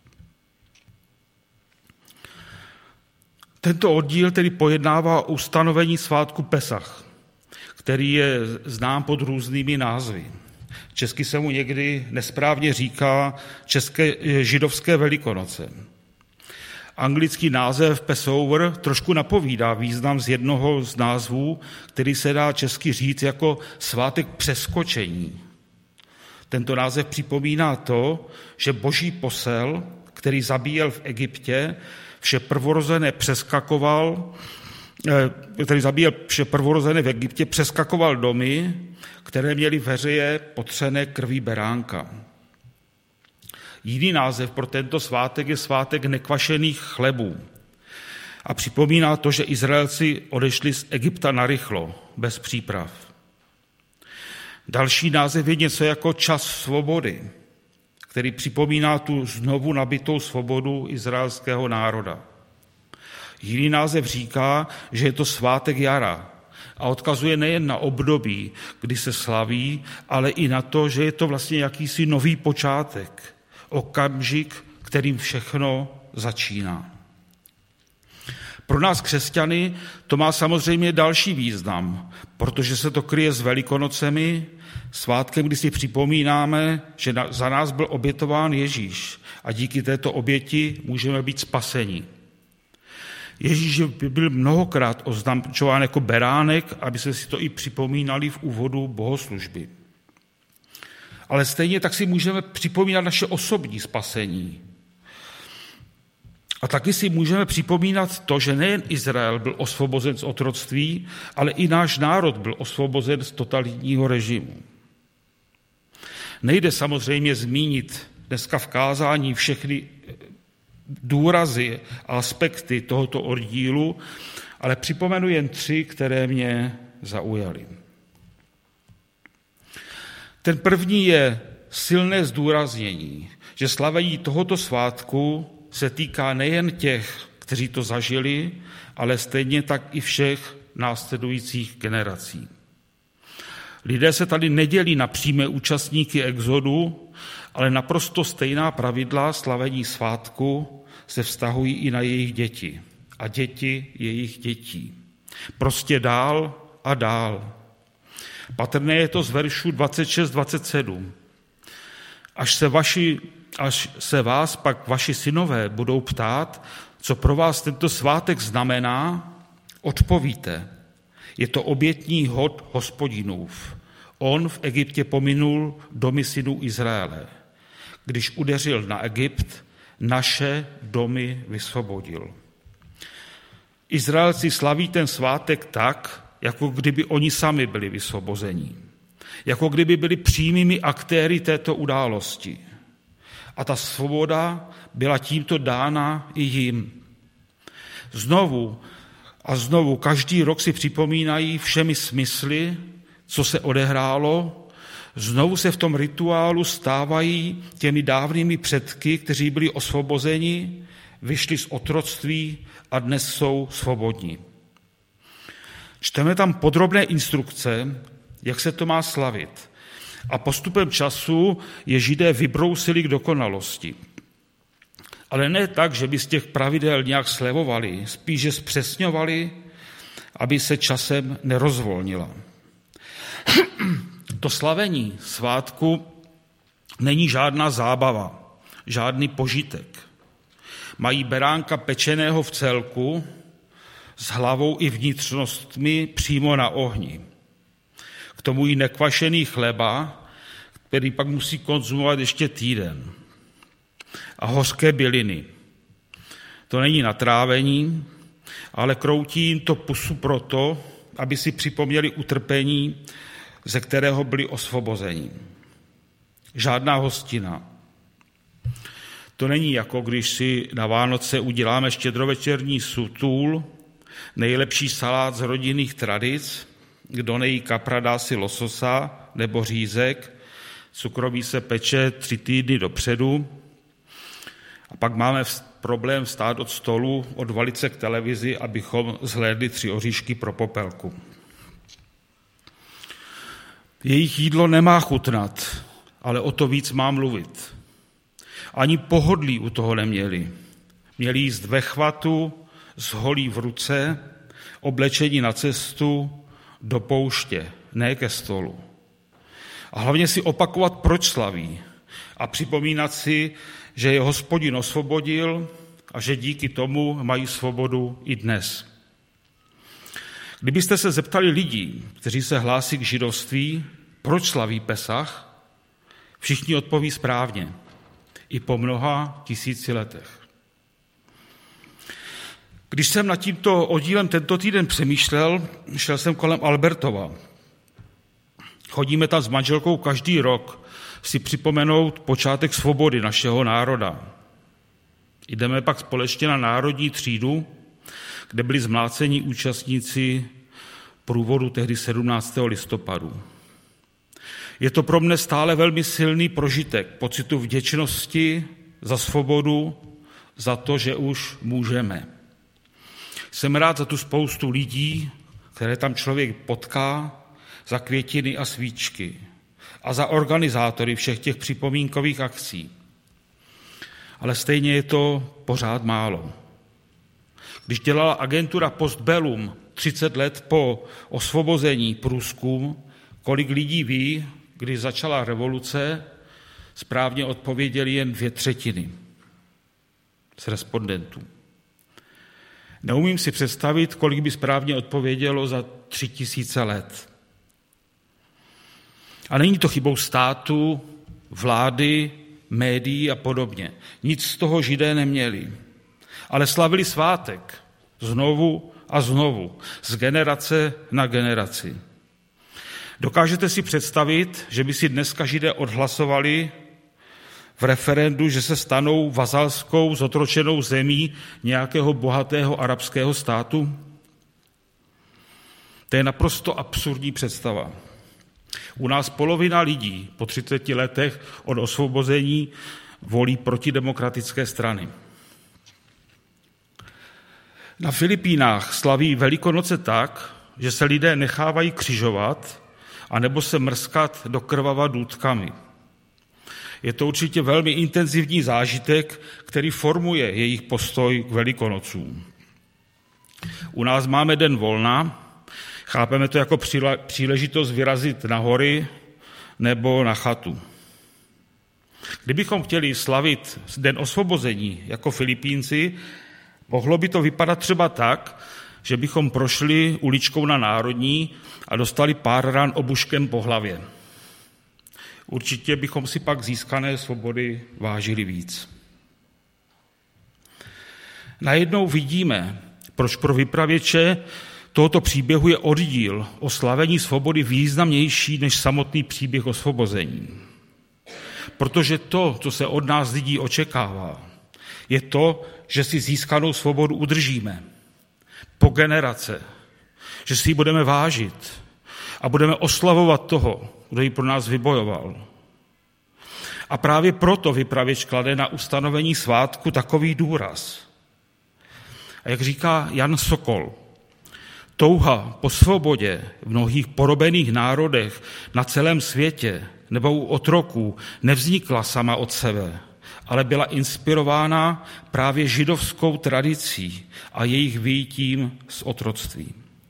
Tento oddíl tedy pojednává o ustanovení svátku Pesach, který je znám pod různými názvy. Česky se mu někdy nesprávně říká české židovské velikonoce. Anglický název Passover trošku napovídá význam z jednoho z názvů, který se dá česky říct jako svátek přeskočení. Tento název připomíná to, že boží posel, který zabíjel v Egyptě, vše prvorozené přeskakoval, který zabíjel vše prvorozené v Egyptě, přeskakoval domy, které měly veřeje potřené krví beránka. Jiný název pro tento svátek je svátek nekvašených chlebů. A připomíná to, že Izraelci odešli z Egypta narychlo, bez příprav. Další název je něco jako čas svobody, který připomíná tu znovu nabitou svobodu izraelského národa. Jiný název říká, že je to svátek jara a odkazuje nejen na období, kdy se slaví, ale i na to, že je to vlastně jakýsi nový počátek, okamžik, kterým všechno začíná. Pro nás křesťany to má samozřejmě další význam, protože se to kryje s Velikonocemi, svátkem, kdy si připomínáme, že za nás byl obětován Ježíš a díky této oběti můžeme být spaseni. Ježíš byl mnohokrát označován jako beránek, aby se si to i připomínali v úvodu bohoslužby. Ale stejně tak si můžeme připomínat naše osobní spasení. A taky si můžeme připomínat to, že nejen Izrael byl osvobozen z otroctví, ale i náš národ byl osvobozen z totalitního režimu. Nejde samozřejmě zmínit dneska v kázání všechny důrazy a aspekty tohoto oddílu, ale připomenu jen tři, které mě zaujaly. Ten první je silné zdůraznění, že slavení tohoto svátku se týká nejen těch, kteří to zažili, ale stejně tak i všech následujících generací. Lidé se tady nedělí na přímé účastníky exodu, ale naprosto stejná pravidla slavení svátku se vztahují i na jejich děti a děti jejich dětí. Prostě dál a dál. Patrné je to z veršů dvacet šest dvacet sedm. Až se, vaši, až se vás pak vaši synové budou ptát, co pro vás tento svátek znamená, odpovíte. Je to obětní hod Hospodinův. On v Egyptě pominul domy synů Izraele. Když udeřil na Egypt, naše domy vysvobodil. Izraelci slaví ten svátek tak, jako kdyby oni sami byli vysvobození. Jako kdyby byli přímými aktéry této události. A ta svoboda byla tímto dána i jim. Znovu a znovu každý rok si připomínají všemi smysly, co se odehrálo. Znovu se v tom rituálu stávají těmi dávnými předky, kteří byli osvobozeni, vyšli z otroctví a dnes jsou svobodní. Čteme tam podrobné instrukce, jak se to má slavit. A postupem času je Židé vybrousili k dokonalosti. Ale ne tak, že by z těch pravidel nějak slevovali, spíše zpřesňovali, aby se časem nerozvolnila. To slavení svátku není žádná zábava, žádný požitek. Mají beránka pečeného v celku s hlavou i vnitřnostmi přímo na ohni. K tomu i nekvašený chleba, který pak musí konzumovat ještě týden. A hořké byliny. To není na trávení, ale kroutí jim to pusu proto, aby si připomněli utrpení, ze kterého byli osvobozeni. Žádná hostina. To není jako když si na Vánoce uděláme štědrovečerní sutůl, nejlepší salát z rodinných tradic, kdo nejí kapra, dá si lososa nebo řízek, cukroví se peče tři týdny dopředu a pak máme problém vstát od stolu, odvalit se k televizi, abychom zhlédli tři oříšky pro popelku. Jejich jídlo nemá chutnat, ale o to víc má mluvit. Ani pohodlí u toho neměli. Měli jíst ve chvatu, s holí v ruce, oblečení na cestu, do pouště, ne ke stolu. A hlavně si opakovat, proč slaví. A připomínat si, že je Hospodin osvobodil a že díky tomu mají svobodu i dnes. Kdybyste se zeptali lidí, kteří se hlásí k židovství, proč slaví Pesach, všichni odpoví správně. I po mnoha tisíci letech. Když jsem nad tímto oddílem tento týden přemýšlel, šel jsem kolem Albertova. Chodíme tam s manželkou každý rok si připomenout počátek svobody našeho národa. Jdeme pak společně na národní třídu, kde byli zmláceni účastníci průvodu tehdy sedmnáctého listopadu. Je to pro mne stále velmi silný prožitek pocitu vděčnosti za svobodu, za to, že už můžeme. Jsem rád za tu spoustu lidí, které tam člověk potká, za květiny a svíčky a za organizátory všech těch připomínkových akcí. Ale stejně je to pořád málo. Když dělala agentura Postbellum třicet let po osvobození průzkum, kolik lidí ví, když začala revoluce, správně odpověděli jen dvě třetiny z respondentů. Neumím si představit, kolik by správně odpovědělo za tři tisíce let. A není to chybou státu, vlády, médií a podobně. Nic z toho Židé neměli. Ale slavili svátek znovu a znovu, z generace na generaci. Dokážete si představit, že by si dneska Židé odhlasovali v referendu, že se stanou vazalskou zotročenou zemí nějakého bohatého arabského státu? To je naprosto absurdní představa. U nás polovina lidí po třiceti letech od osvobození volí protidemokratické strany. Na Filipínách slaví Velikonoce tak, že se lidé nechávají křižovat anebo se mrskat do krvava důtkami. Je to určitě velmi intenzivní zážitek, který formuje jejich postoj k Velikonocům. U nás máme den volna, chápeme to jako příležitost vyrazit na hory nebo na chatu. Kdybychom chtěli slavit den osvobození jako Filipínci, mohlo by to vypadat třeba tak, že bychom prošli uličkou na Národní a dostali pár ran obuškem po hlavě. Určitě bychom si pak získané svobody vážili víc. Najednou vidíme, proč pro vypravěče tohoto příběhu je oddíl o slavení svobody významnější než samotný příběh osvobození. Protože to, co se od nás lidí očekává, je to, že si získanou svobodu udržíme po generace, že si ji budeme vážit a budeme oslavovat toho, kdo ji pro nás vybojoval. A právě proto vypravěč klade na ustanovení svátku takový důraz. A jak říká Jan Sokol, touha po svobodě v mnohých porobených národech na celém světě nebo u otroků nevznikla sama od sebe, ale byla inspirována právě židovskou tradicí a jejich vyjitím z otroctví.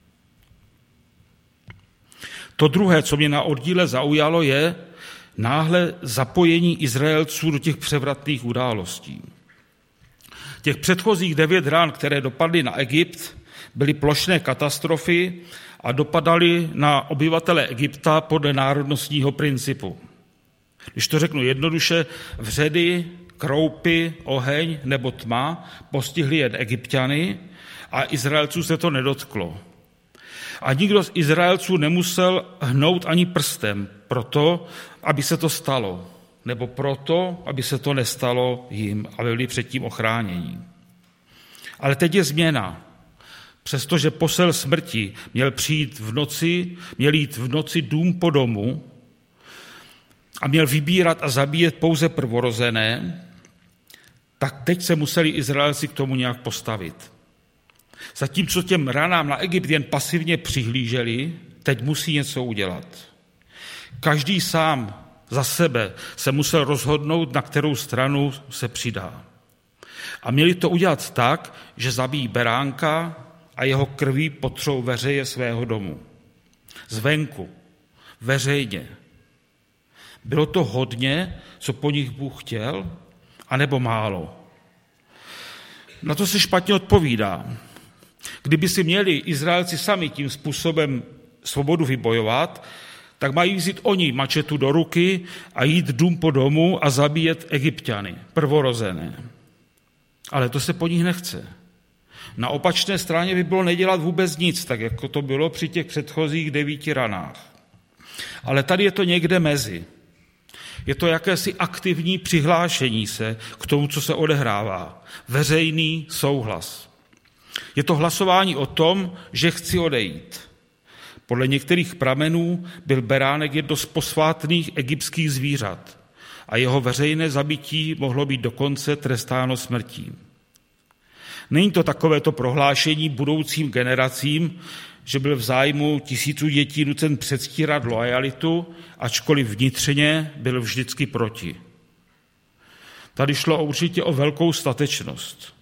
To druhé, co mě na oddíle zaujalo, je náhle zapojení Izraelců do těch převratných událostí. Těch předchozích devět ran, které dopadly na Egypt, byly plošné katastrofy a dopadaly na obyvatele Egypta podle národnostního principu. Když to řeknu jednoduše, vředy, kroupy, oheň nebo tma postihly jen Egypťany a Izraelců se to nedotklo. A nikdo z Izraelců nemusel hnout ani prstem proto, aby se to stalo, nebo proto, aby se to nestalo jim a byli předtím ochránění. Ale teď je změna. Přestože posel smrti měl přijít v noci, měl jít v noci dům po domu a měl vybírat a zabíjet pouze prvorozené, tak teď se museli Izraelci k tomu nějak postavit. Zatímco těm ranám na Egypt jen pasivně přihlíželi, teď musí něco udělat. Každý sám za sebe se musel rozhodnout, na kterou stranu se přidá. A měli to udělat tak, že zabijí beránka a jeho krví potřou veřeje svého domu. Zvenku, veřejně. Bylo to hodně, co po nich Bůh chtěl, anebo málo? Na to se špatně odpovídá. Kdyby si měli Izraelci sami tím způsobem svobodu vybojovat, tak mají vzít oni mačetu do ruky a jít dům po domu a zabíjet Egypťany, prvorozené. Ale to se po nich nechce. Na opačné straně by bylo nedělat vůbec nic, tak jako to bylo při těch předchozích devíti ranách. Ale tady je to někde mezi. Je to jakési aktivní přihlášení se k tomu, co se odehrává. Veřejný souhlas. Je to hlasování o tom, že chci odejít. Podle některých pramenů byl beránek jedno z posvátných egyptských zvířat a jeho veřejné zabití mohlo být dokonce trestáno smrtí. Není to takovéto prohlášení budoucím generacím, že byl v zájmu tisíců dětí nucen předstírat loajalitu, ačkoliv vnitřně byl vždycky proti. Tady šlo určitě o velkou statečnost.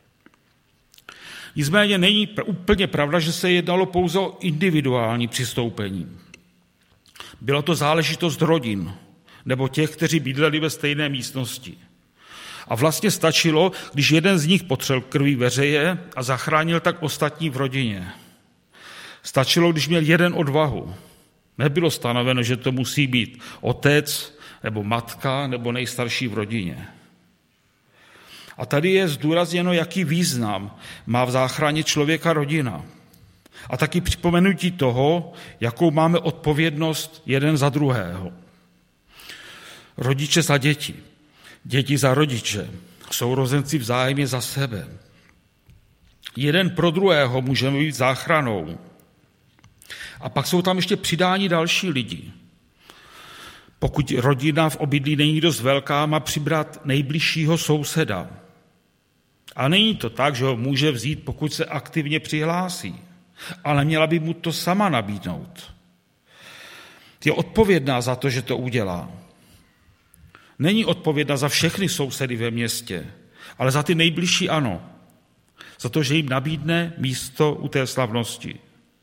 Nicméně není úplně pravda, že se jednalo pouze o individuální přistoupení. Byla to záležitost rodin, nebo těch, kteří bydleli ve stejné místnosti. A vlastně stačilo, když jeden z nich potřel krví veřeje a zachránil tak ostatní v rodině. Stačilo, když měl jeden odvahu. Nebylo stanoveno, že to musí být otec, nebo matka, nebo nejstarší v rodině. A tady je zdůrazněno, jaký význam má v záchraně člověka rodina. A taky připomenutí toho, jakou máme odpovědnost jeden za druhého. Rodiče za děti, děti za rodiče, sourozenci vzájemně za sebe. Jeden pro druhého můžeme být záchranou. A pak jsou tam ještě přidáni další lidi. Pokud rodina v obydlí není dost velká, má přibrat nejbližšího souseda. A není to tak, že ho může vzít, pokud se aktivně přihlásí, ale měla by mu to sama nabídnout. Je odpovědná za to, že to udělá. Není odpovědná za všechny sousedy ve městě, ale za ty nejbližší ano. Za to, že jim nabídne místo u té slavnosti.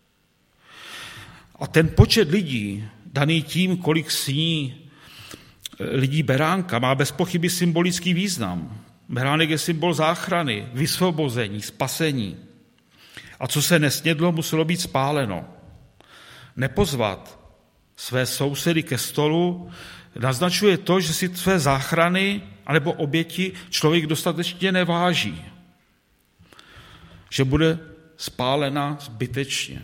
A ten počet lidí, daný tím, kolik sní lidí beránka, má bez pochyby symbolický význam. Beránek je symbol záchrany, vysvobození, spasení. A co se nesnědlo, muselo být spáleno. Nepozvat své sousedy ke stolu naznačuje to, že si své záchrany anebo oběti člověk dostatečně neváží. Že bude spálena zbytečně.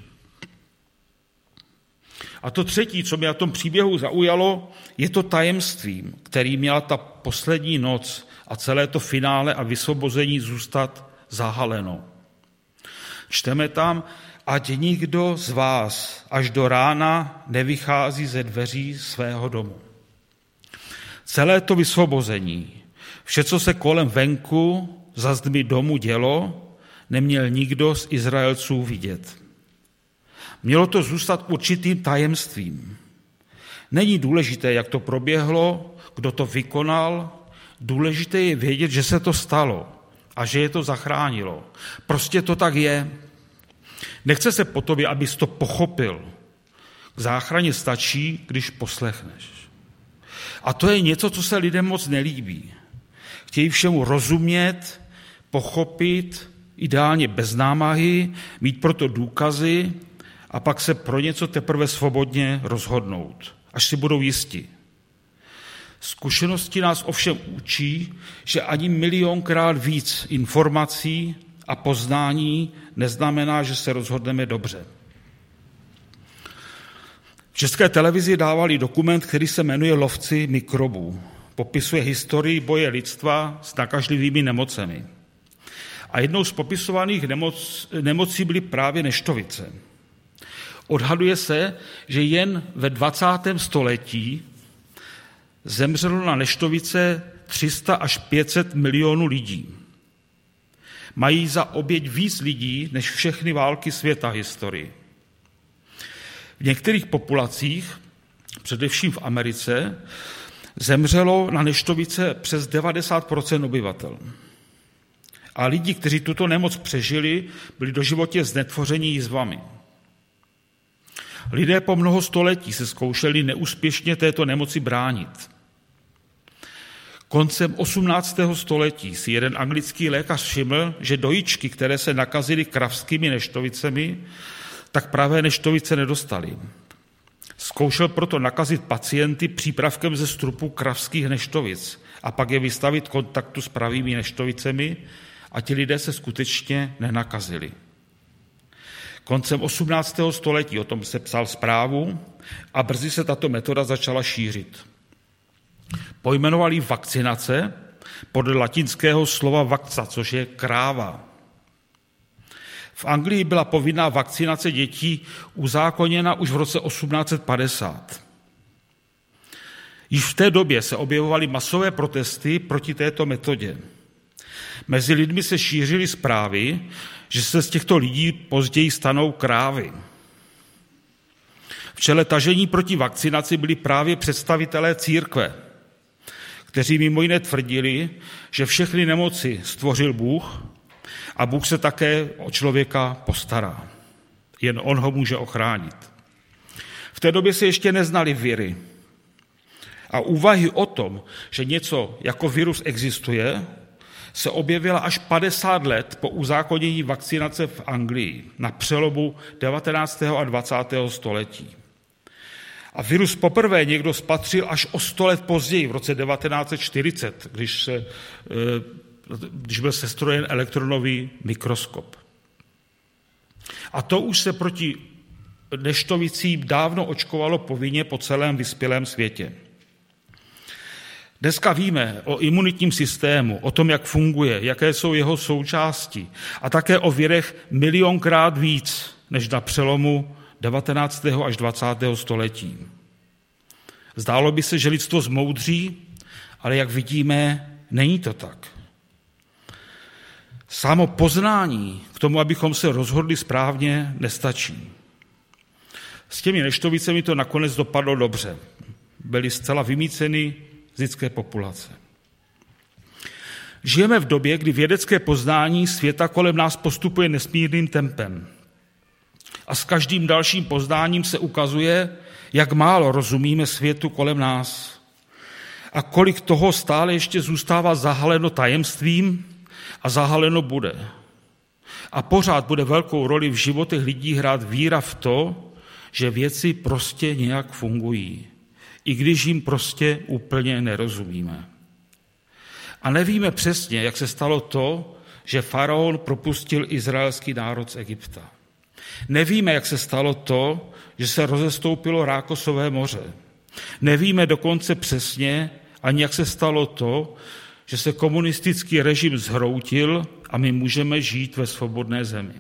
A to třetí, co mě na tom příběhu zaujalo, je to tajemstvím, který měla ta poslední noc a celé to finále a vysvobození zůstat zahaleno. Čteme tam, ať nikdo z vás až do rána nevychází ze dveří svého domu. Celé to vysvobození, vše, co se kolem venku za zdmi domu dělo, neměl nikdo z Izraelců vidět. Mělo to zůstat určitým tajemstvím. Není důležité, jak to proběhlo, kdo to vykonal, důležité je vědět, že se to stalo a že je to zachránilo. Prostě to tak je. Nechce se po tobě, abys to pochopil. K záchraně stačí, když poslechneš. A to je něco, co se lidem moc nelíbí. Chtějí všemu rozumět, pochopit, ideálně bez námahy, mít proto důkazy a pak se pro něco teprve svobodně rozhodnout, až si budou jisti. Zkušenosti nás ovšem učí, že ani milionkrát víc informací a poznání neznamená, že se rozhodneme dobře. V České televizi dávali dokument, který se jmenuje Lovci mikrobů. Popisuje historii boje lidstva s nakažlivými nemocemi. A jednou z popisovaných nemoc, nemocí byly právě neštovice. Odhaduje se, že jen ve dvacátém století zemřelo na neštovice tři sta až pět set milionů lidí. Mají za oběť víc lidí než všechny války světa historii. V některých populacích, především v Americe, zemřelo na neštovice přes devadesát procent obyvatel. A lidi, kteří tuto nemoc přežili, byli doživotně znetvořeni jizvami. Lidé po mnoho století se zkoušeli neúspěšně této nemoci bránit. Koncem osmnáctého století si jeden anglický lékař všiml, že dojičky, které se nakazily kravskými neštovicemi, tak pravé neštovice nedostali. Zkoušel proto nakazit pacienty přípravkem ze strupu kravských neštovic a pak je vystavit kontaktu s pravými neštovicemi a ti lidé se skutečně nenakazili. Koncem osmnáctého století o tom se psal zprávu a brzy se tato metoda začala šířit. Pojmenovali vakcinace podle latinského slova vakca, což je kráva. V Anglii byla povinná vakcinace dětí uzákoněna už v roce osmnáct set padesát. Již v té době se objevovaly masové protesty proti této metodě. Mezi lidmi se šířily zprávy, že se z těchto lidí později stanou krávy. V čele tažení proti vakcinaci byli právě představitelé církve, kteří mimo jiné tvrdili, že všechny nemoci stvořil Bůh a Bůh se také o člověka postará. Jen on ho může ochránit. V té době se ještě neznali viry. A úvahy o tom, že něco jako virus existuje, se objevila až padesát let po uzákonění vakcinace v Anglii na přelomu devatenáctého a dvacátého století. A virus poprvé někdo spatřil až o sto let později, v roce devatenáct set čtyřicet, když, se, když byl sestrojen elektronový mikroskop. A to už se proti neštovicím dávno očkovalo povinně po celém vyspělém světě. Dneska víme o imunitním systému, o tom, jak funguje, jaké jsou jeho součásti a také o virech milionkrát víc než na přelomu devatenáctého až dvacátého století. Zdálo by se, že lidstvo zmoudří, ale jak vidíme, není to tak. Samo poznání k tomu, abychom se rozhodli správně, nestačí. S těmi neštovicemi to nakonec dopadlo dobře. Byly zcela vymýceny z lidské populace. Žijeme v době, kdy vědecké poznání světa kolem nás postupuje nesmírným tempem. A s každým dalším poznáním se ukazuje, jak málo rozumíme světu kolem nás a kolik toho stále ještě zůstává zahaleno tajemstvím a zahaleno bude. A pořád bude velkou roli v životech lidí hrát víra v to, že věci prostě nějak fungují, i když jim prostě úplně nerozumíme. A nevíme přesně, jak se stalo to, že faraon propustil izraelský národ z Egypta. Nevíme, jak se stalo to, že se rozestoupilo Rákosové moře. Nevíme dokonce přesně, ani jak se stalo to, že se komunistický režim zhroutil a my můžeme žít ve svobodné zemi.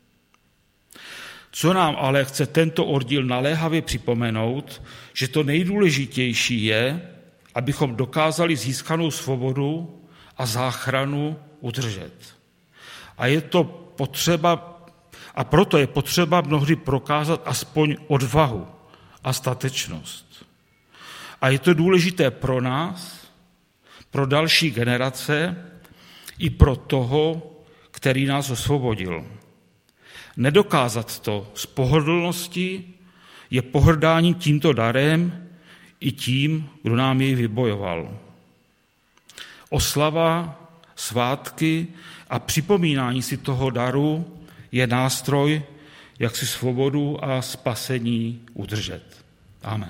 Co nám ale chce tento oddíl naléhavě připomenout, že to nejdůležitější je, abychom dokázali získanou svobodu a záchranu udržet. A je to potřeba, a proto je potřeba mnohdy prokázat aspoň odvahu a statečnost. A je to důležité pro nás, pro další generace i pro toho, který nás osvobodil. Nedokázat to z pohodlnosti je pohrdání tímto darem i tím, kdo nám jej vybojoval. Oslava, svátky a připomínání si toho daru je nástroj, jak si svobodu a spasení udržet. Amen.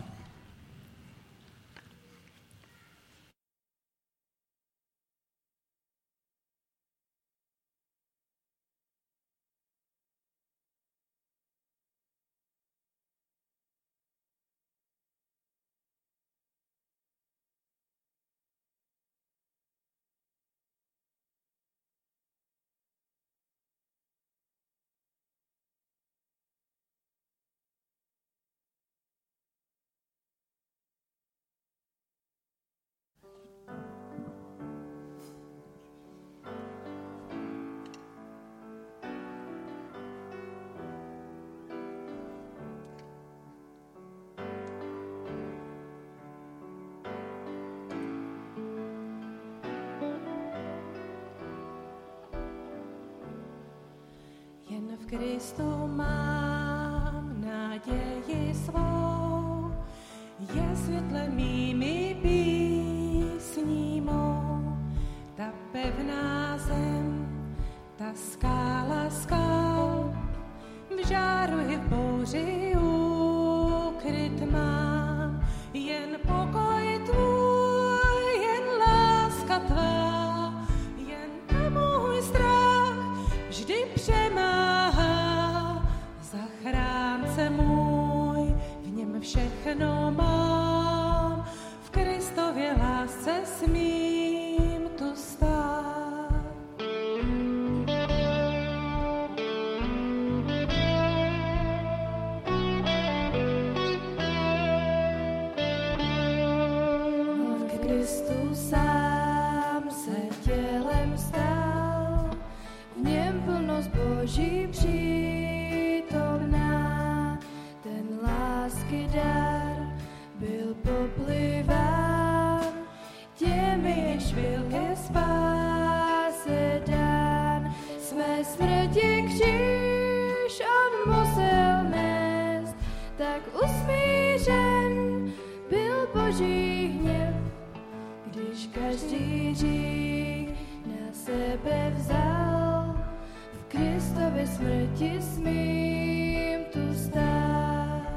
Jen v Kristu mám naději svou, je světle mými písní mou. Ta pevná zem, ta skála skal, v žáru i v bouři ukryt mám. Jen pokoj tvůj, jen láska tvá, jen a můj strach vždy přemáhá. Zachránce můj, v něm všechno mám, v Kristově lásce smím tu stát. V Kristu sám se tělem stal, v něm plnost Boží přítomná, ten lásky dar byl popliván, těmi jež byl ke spáse dán. Své smrti kříž on musel nést, tak usmířen byl Boží hněv, když každý hřích na sebe vzal. V Kristově smrti smím tu stát.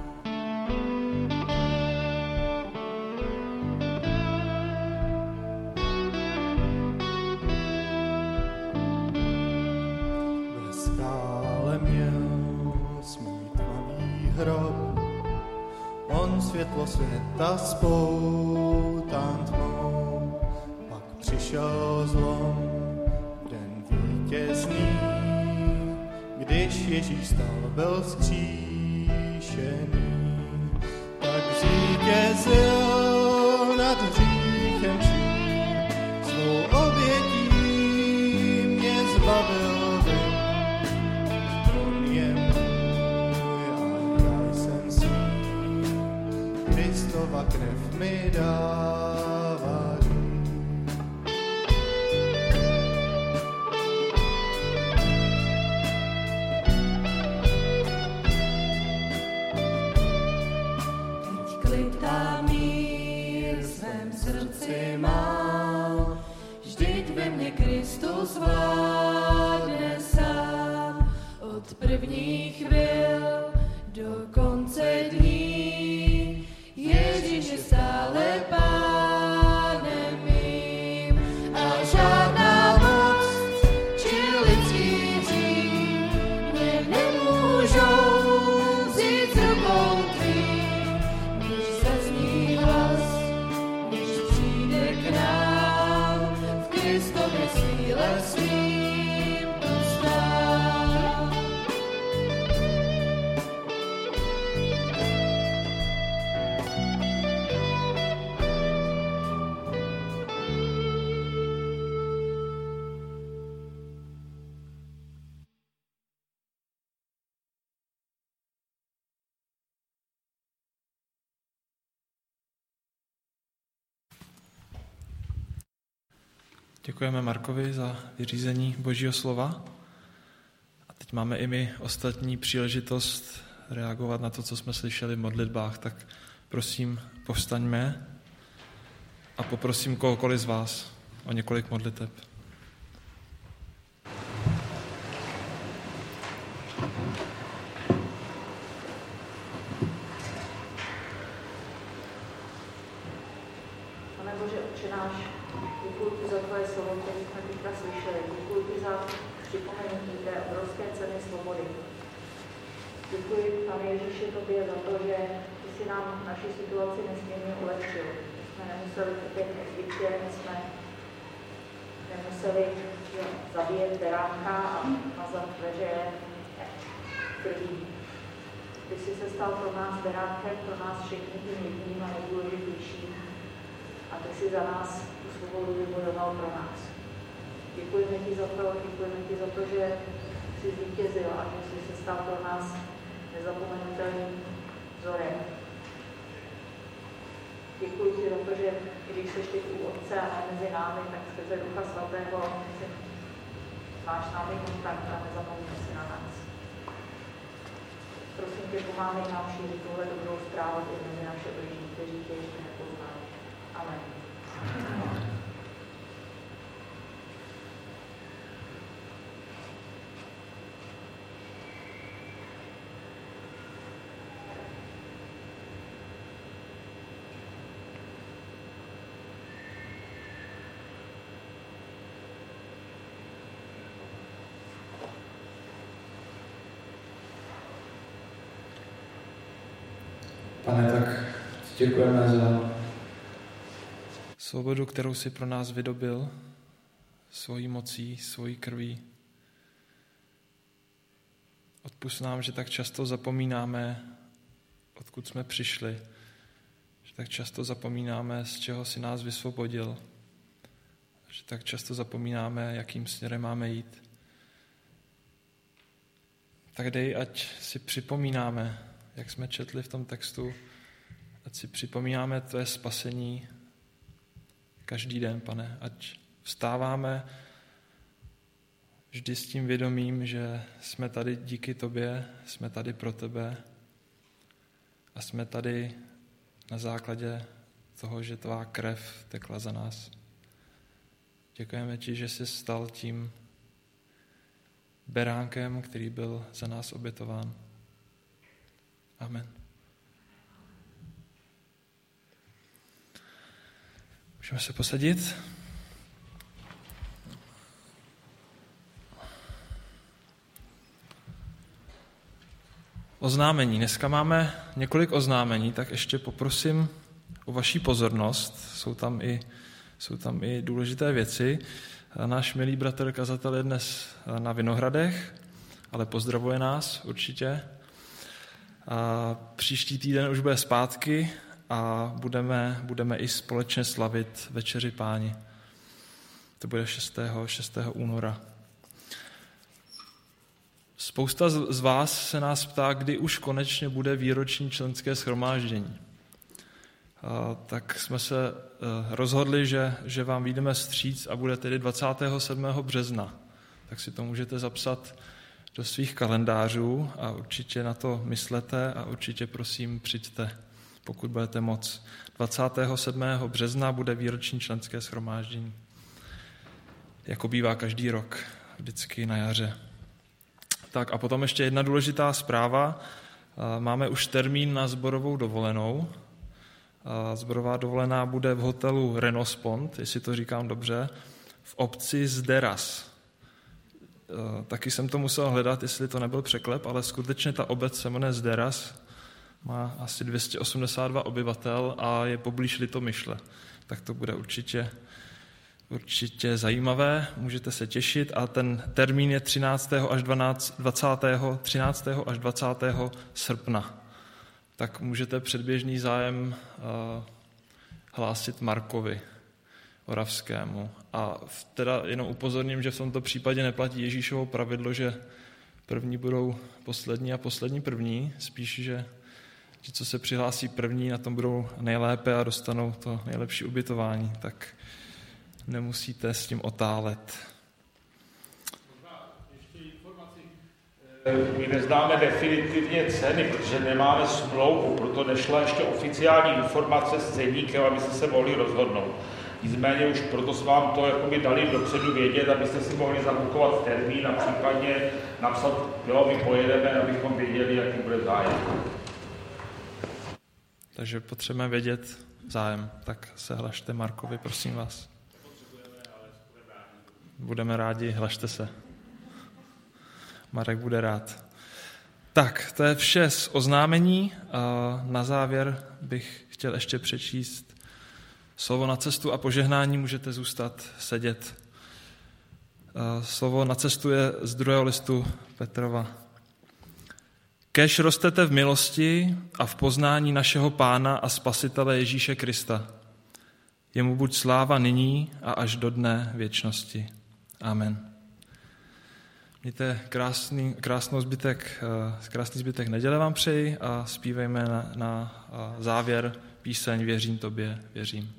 Ve skále měl svůj tmavý hrob, on světlo světa spoután tmou. Pak přišel zlom, den vítězný, když Ježíš stal, byl vzkříšený. Tak zvítězil nad hříchem čím, svou obětí mě zbavil vy. On je můj a já jsem svý, Kristova krev mi dává dík. Mám, vždyť ve mně Kristus vládne sám, od prvních chvil do konce dní. Ježíš je stále pánem mým a žádná moc či lidský hřích mě nemůžou vzít z rukou tvých, když zazní hlas, Kristově síle svým ustál. Děkujeme Markovi za vyřízení Božího slova. A teď máme i my ostatní příležitost reagovat na to, co jsme slyšeli v modlitbách. Tak prosím, povstaňme a poprosím kohokoliv z vás o několik modliteb. Pane Bože, Otče náš, děkuji ti za tvoje slovo, které jsme teďka slyšeli. Děkuji ti za připomenutí té obrovské ceny svobody. Děkuji, Pane Ježíši, tobě za to, že ty si nám naši situaci nesmírně ulehčil. Jsme nemuseli trpět v Egyptě, jsme nemuseli zabíjet beránka a mazat dveře krví. Ty jsi se stal pro nás beránkem, pro nás všechny tím jedním a nejdůležitějším. A ty jsi za nás tu svobodu vybojoval pro nás. Děkujeme ti za to, děkujeme ti za to, že jsi zvítězil a že jsi se stal pro nás nezapomenutelným vzorem. Děkuji ti za to, že když jsi teď u Otce a ne mezi námi, tak skrze Ducha Svatého máš s námi kontakt a nezapomínáš si na nás. Prosím tě, pomáhej nám šířit tuhle dobrou zprávu i mezi naše blížní, kteří tě ještě nepoznají. Amen. Pane, tak děkujeme za svobodu, kterou jsi pro nás vydobil svojí mocí, svojí krví. Odpusť nám, že tak často zapomínáme, odkud jsme přišli, že tak často zapomínáme, z čeho si nás vysvobodil, že tak často zapomínáme, jakým směrem máme jít. Tak dej, ať si připomínáme, jak jsme četli v tom textu, ať si připomínáme tvé spasení každý den, Pane, ať vstáváme vždy s tím vědomím, že jsme tady díky tobě, jsme tady pro tebe a jsme tady na základě toho, že tvá krev tekla za nás. Děkujeme ti, že jsi stal tím beránkem, který byl za nás obětován. Amen. Můžeme se posadit. Oznámení. Dneska máme několik oznámení, tak ještě poprosím o vaši pozornost. Jsou tam i, jsou tam i důležité věci. Náš milý bratr kazatel je dnes na Vinohradech, ale pozdravuje nás určitě. A příští týden už bude zpátky a budeme, budeme i společně slavit Večeři Páni. To bude šestého února. Spousta z vás se nás ptá, kdy už konečně bude výroční členské shromáždění. A tak jsme se rozhodli, že, že vám vyjdeme vstříc a bude tedy dvacátého sedmého března. Tak si to můžete zapsat do svých kalendářů a určitě na to myslete a určitě prosím přijďte, pokud budete moc. dvacátého sedmého března bude výroční členské shromáždění. Jako bývá každý rok, vždycky na jaře. Tak a potom ještě jedna důležitá zpráva. Máme už termín na sborovou dovolenou. Sborová dovolená bude v hotelu Renospont, jestli to říkám dobře, v obci Zderas. Taky jsem to musel hledat, jestli to nebyl překlep, ale skutečně ta obec se jmenuje Zderas, má asi dvě stě osmdesát dva obyvatel a je poblíž Litomyšle. Tak to bude určitě, určitě zajímavé, můžete se těšit a ten termín je třináctého až dvacátého, třináctého až dvacátého srpna. Tak můžete předběžný zájem uh, hlásit Markovi Oravskému. A teda jenom upozorním, že v tomto případě neplatí Ježíšovo pravidlo, že první budou poslední a poslední první, spíš, že ti, co se přihlásí první, na tom budou nejlépe a dostanou to nejlepší ubytování, tak nemusíte s tím otálet. My neznáme definitivně ceny, protože nemáme smlouvu, proto nešla ještě oficiální informace s ceníkem, abyste se mohli rozhodnout. Nicméně už proto jsme vám to jakoby dali dopředu vědět, abyste si mohli zabukovat termín a případně napsat, jo, my pojedeme, abychom věděli, jaký bude zájem. Takže potřebujeme vědět zájem, tak se hlašte Markovi, prosím vás. Budeme rádi, hlašte se. Marek bude rád. Tak, to je vše z oznámení. A na závěr bych chtěl ještě přečíst slovo na cestu a požehnání, můžete zůstat sedět. A slovo na cestu je z druhého listu Petrova. Kéž rostete v milosti a v poznání našeho Pána a Spasitele Ježíše Krista. Jemu buď sláva nyní a až do dne věčnosti. Amen. Mějte krásný, krásnou zbytek, krásný zbytek neděle vám přeji a zpívejme na, na závěr píseň Věřím tobě, věřím.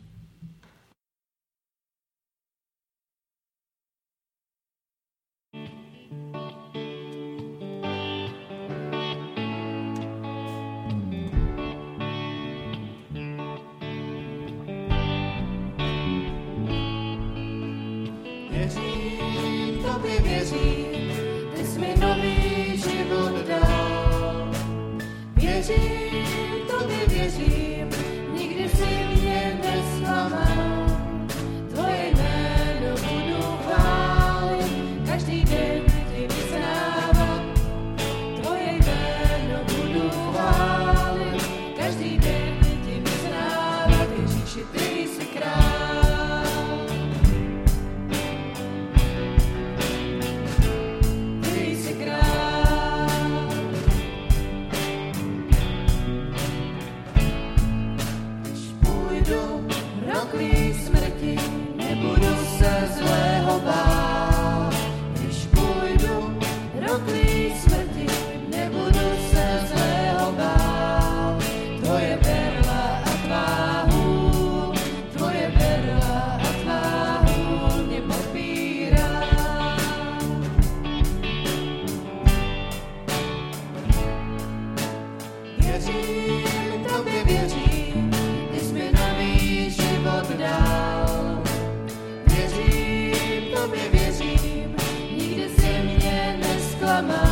Věřím tobě, věřím, ty jsi mi nový život dal. Věřím tobě, věřím, nikdy jsi mě nesklamal. Tvoje jméno budu chválit, každý den ti vyznávat. Tvoje jméno budu chválit, každý den ti vyznávat. Ježíši, ty jsi král. Smrti, nebudu se zlého bát. Když půjdu roklí smrti, nebudu se zlého bát. Tvoje berla a tvá hůl, tvoje berla a tvá hůl mě popírá. Věřím tobě, věřím, ty jsi mi nový život dal. Věřím tobě, věřím, nikdy jsi mě nesklamal.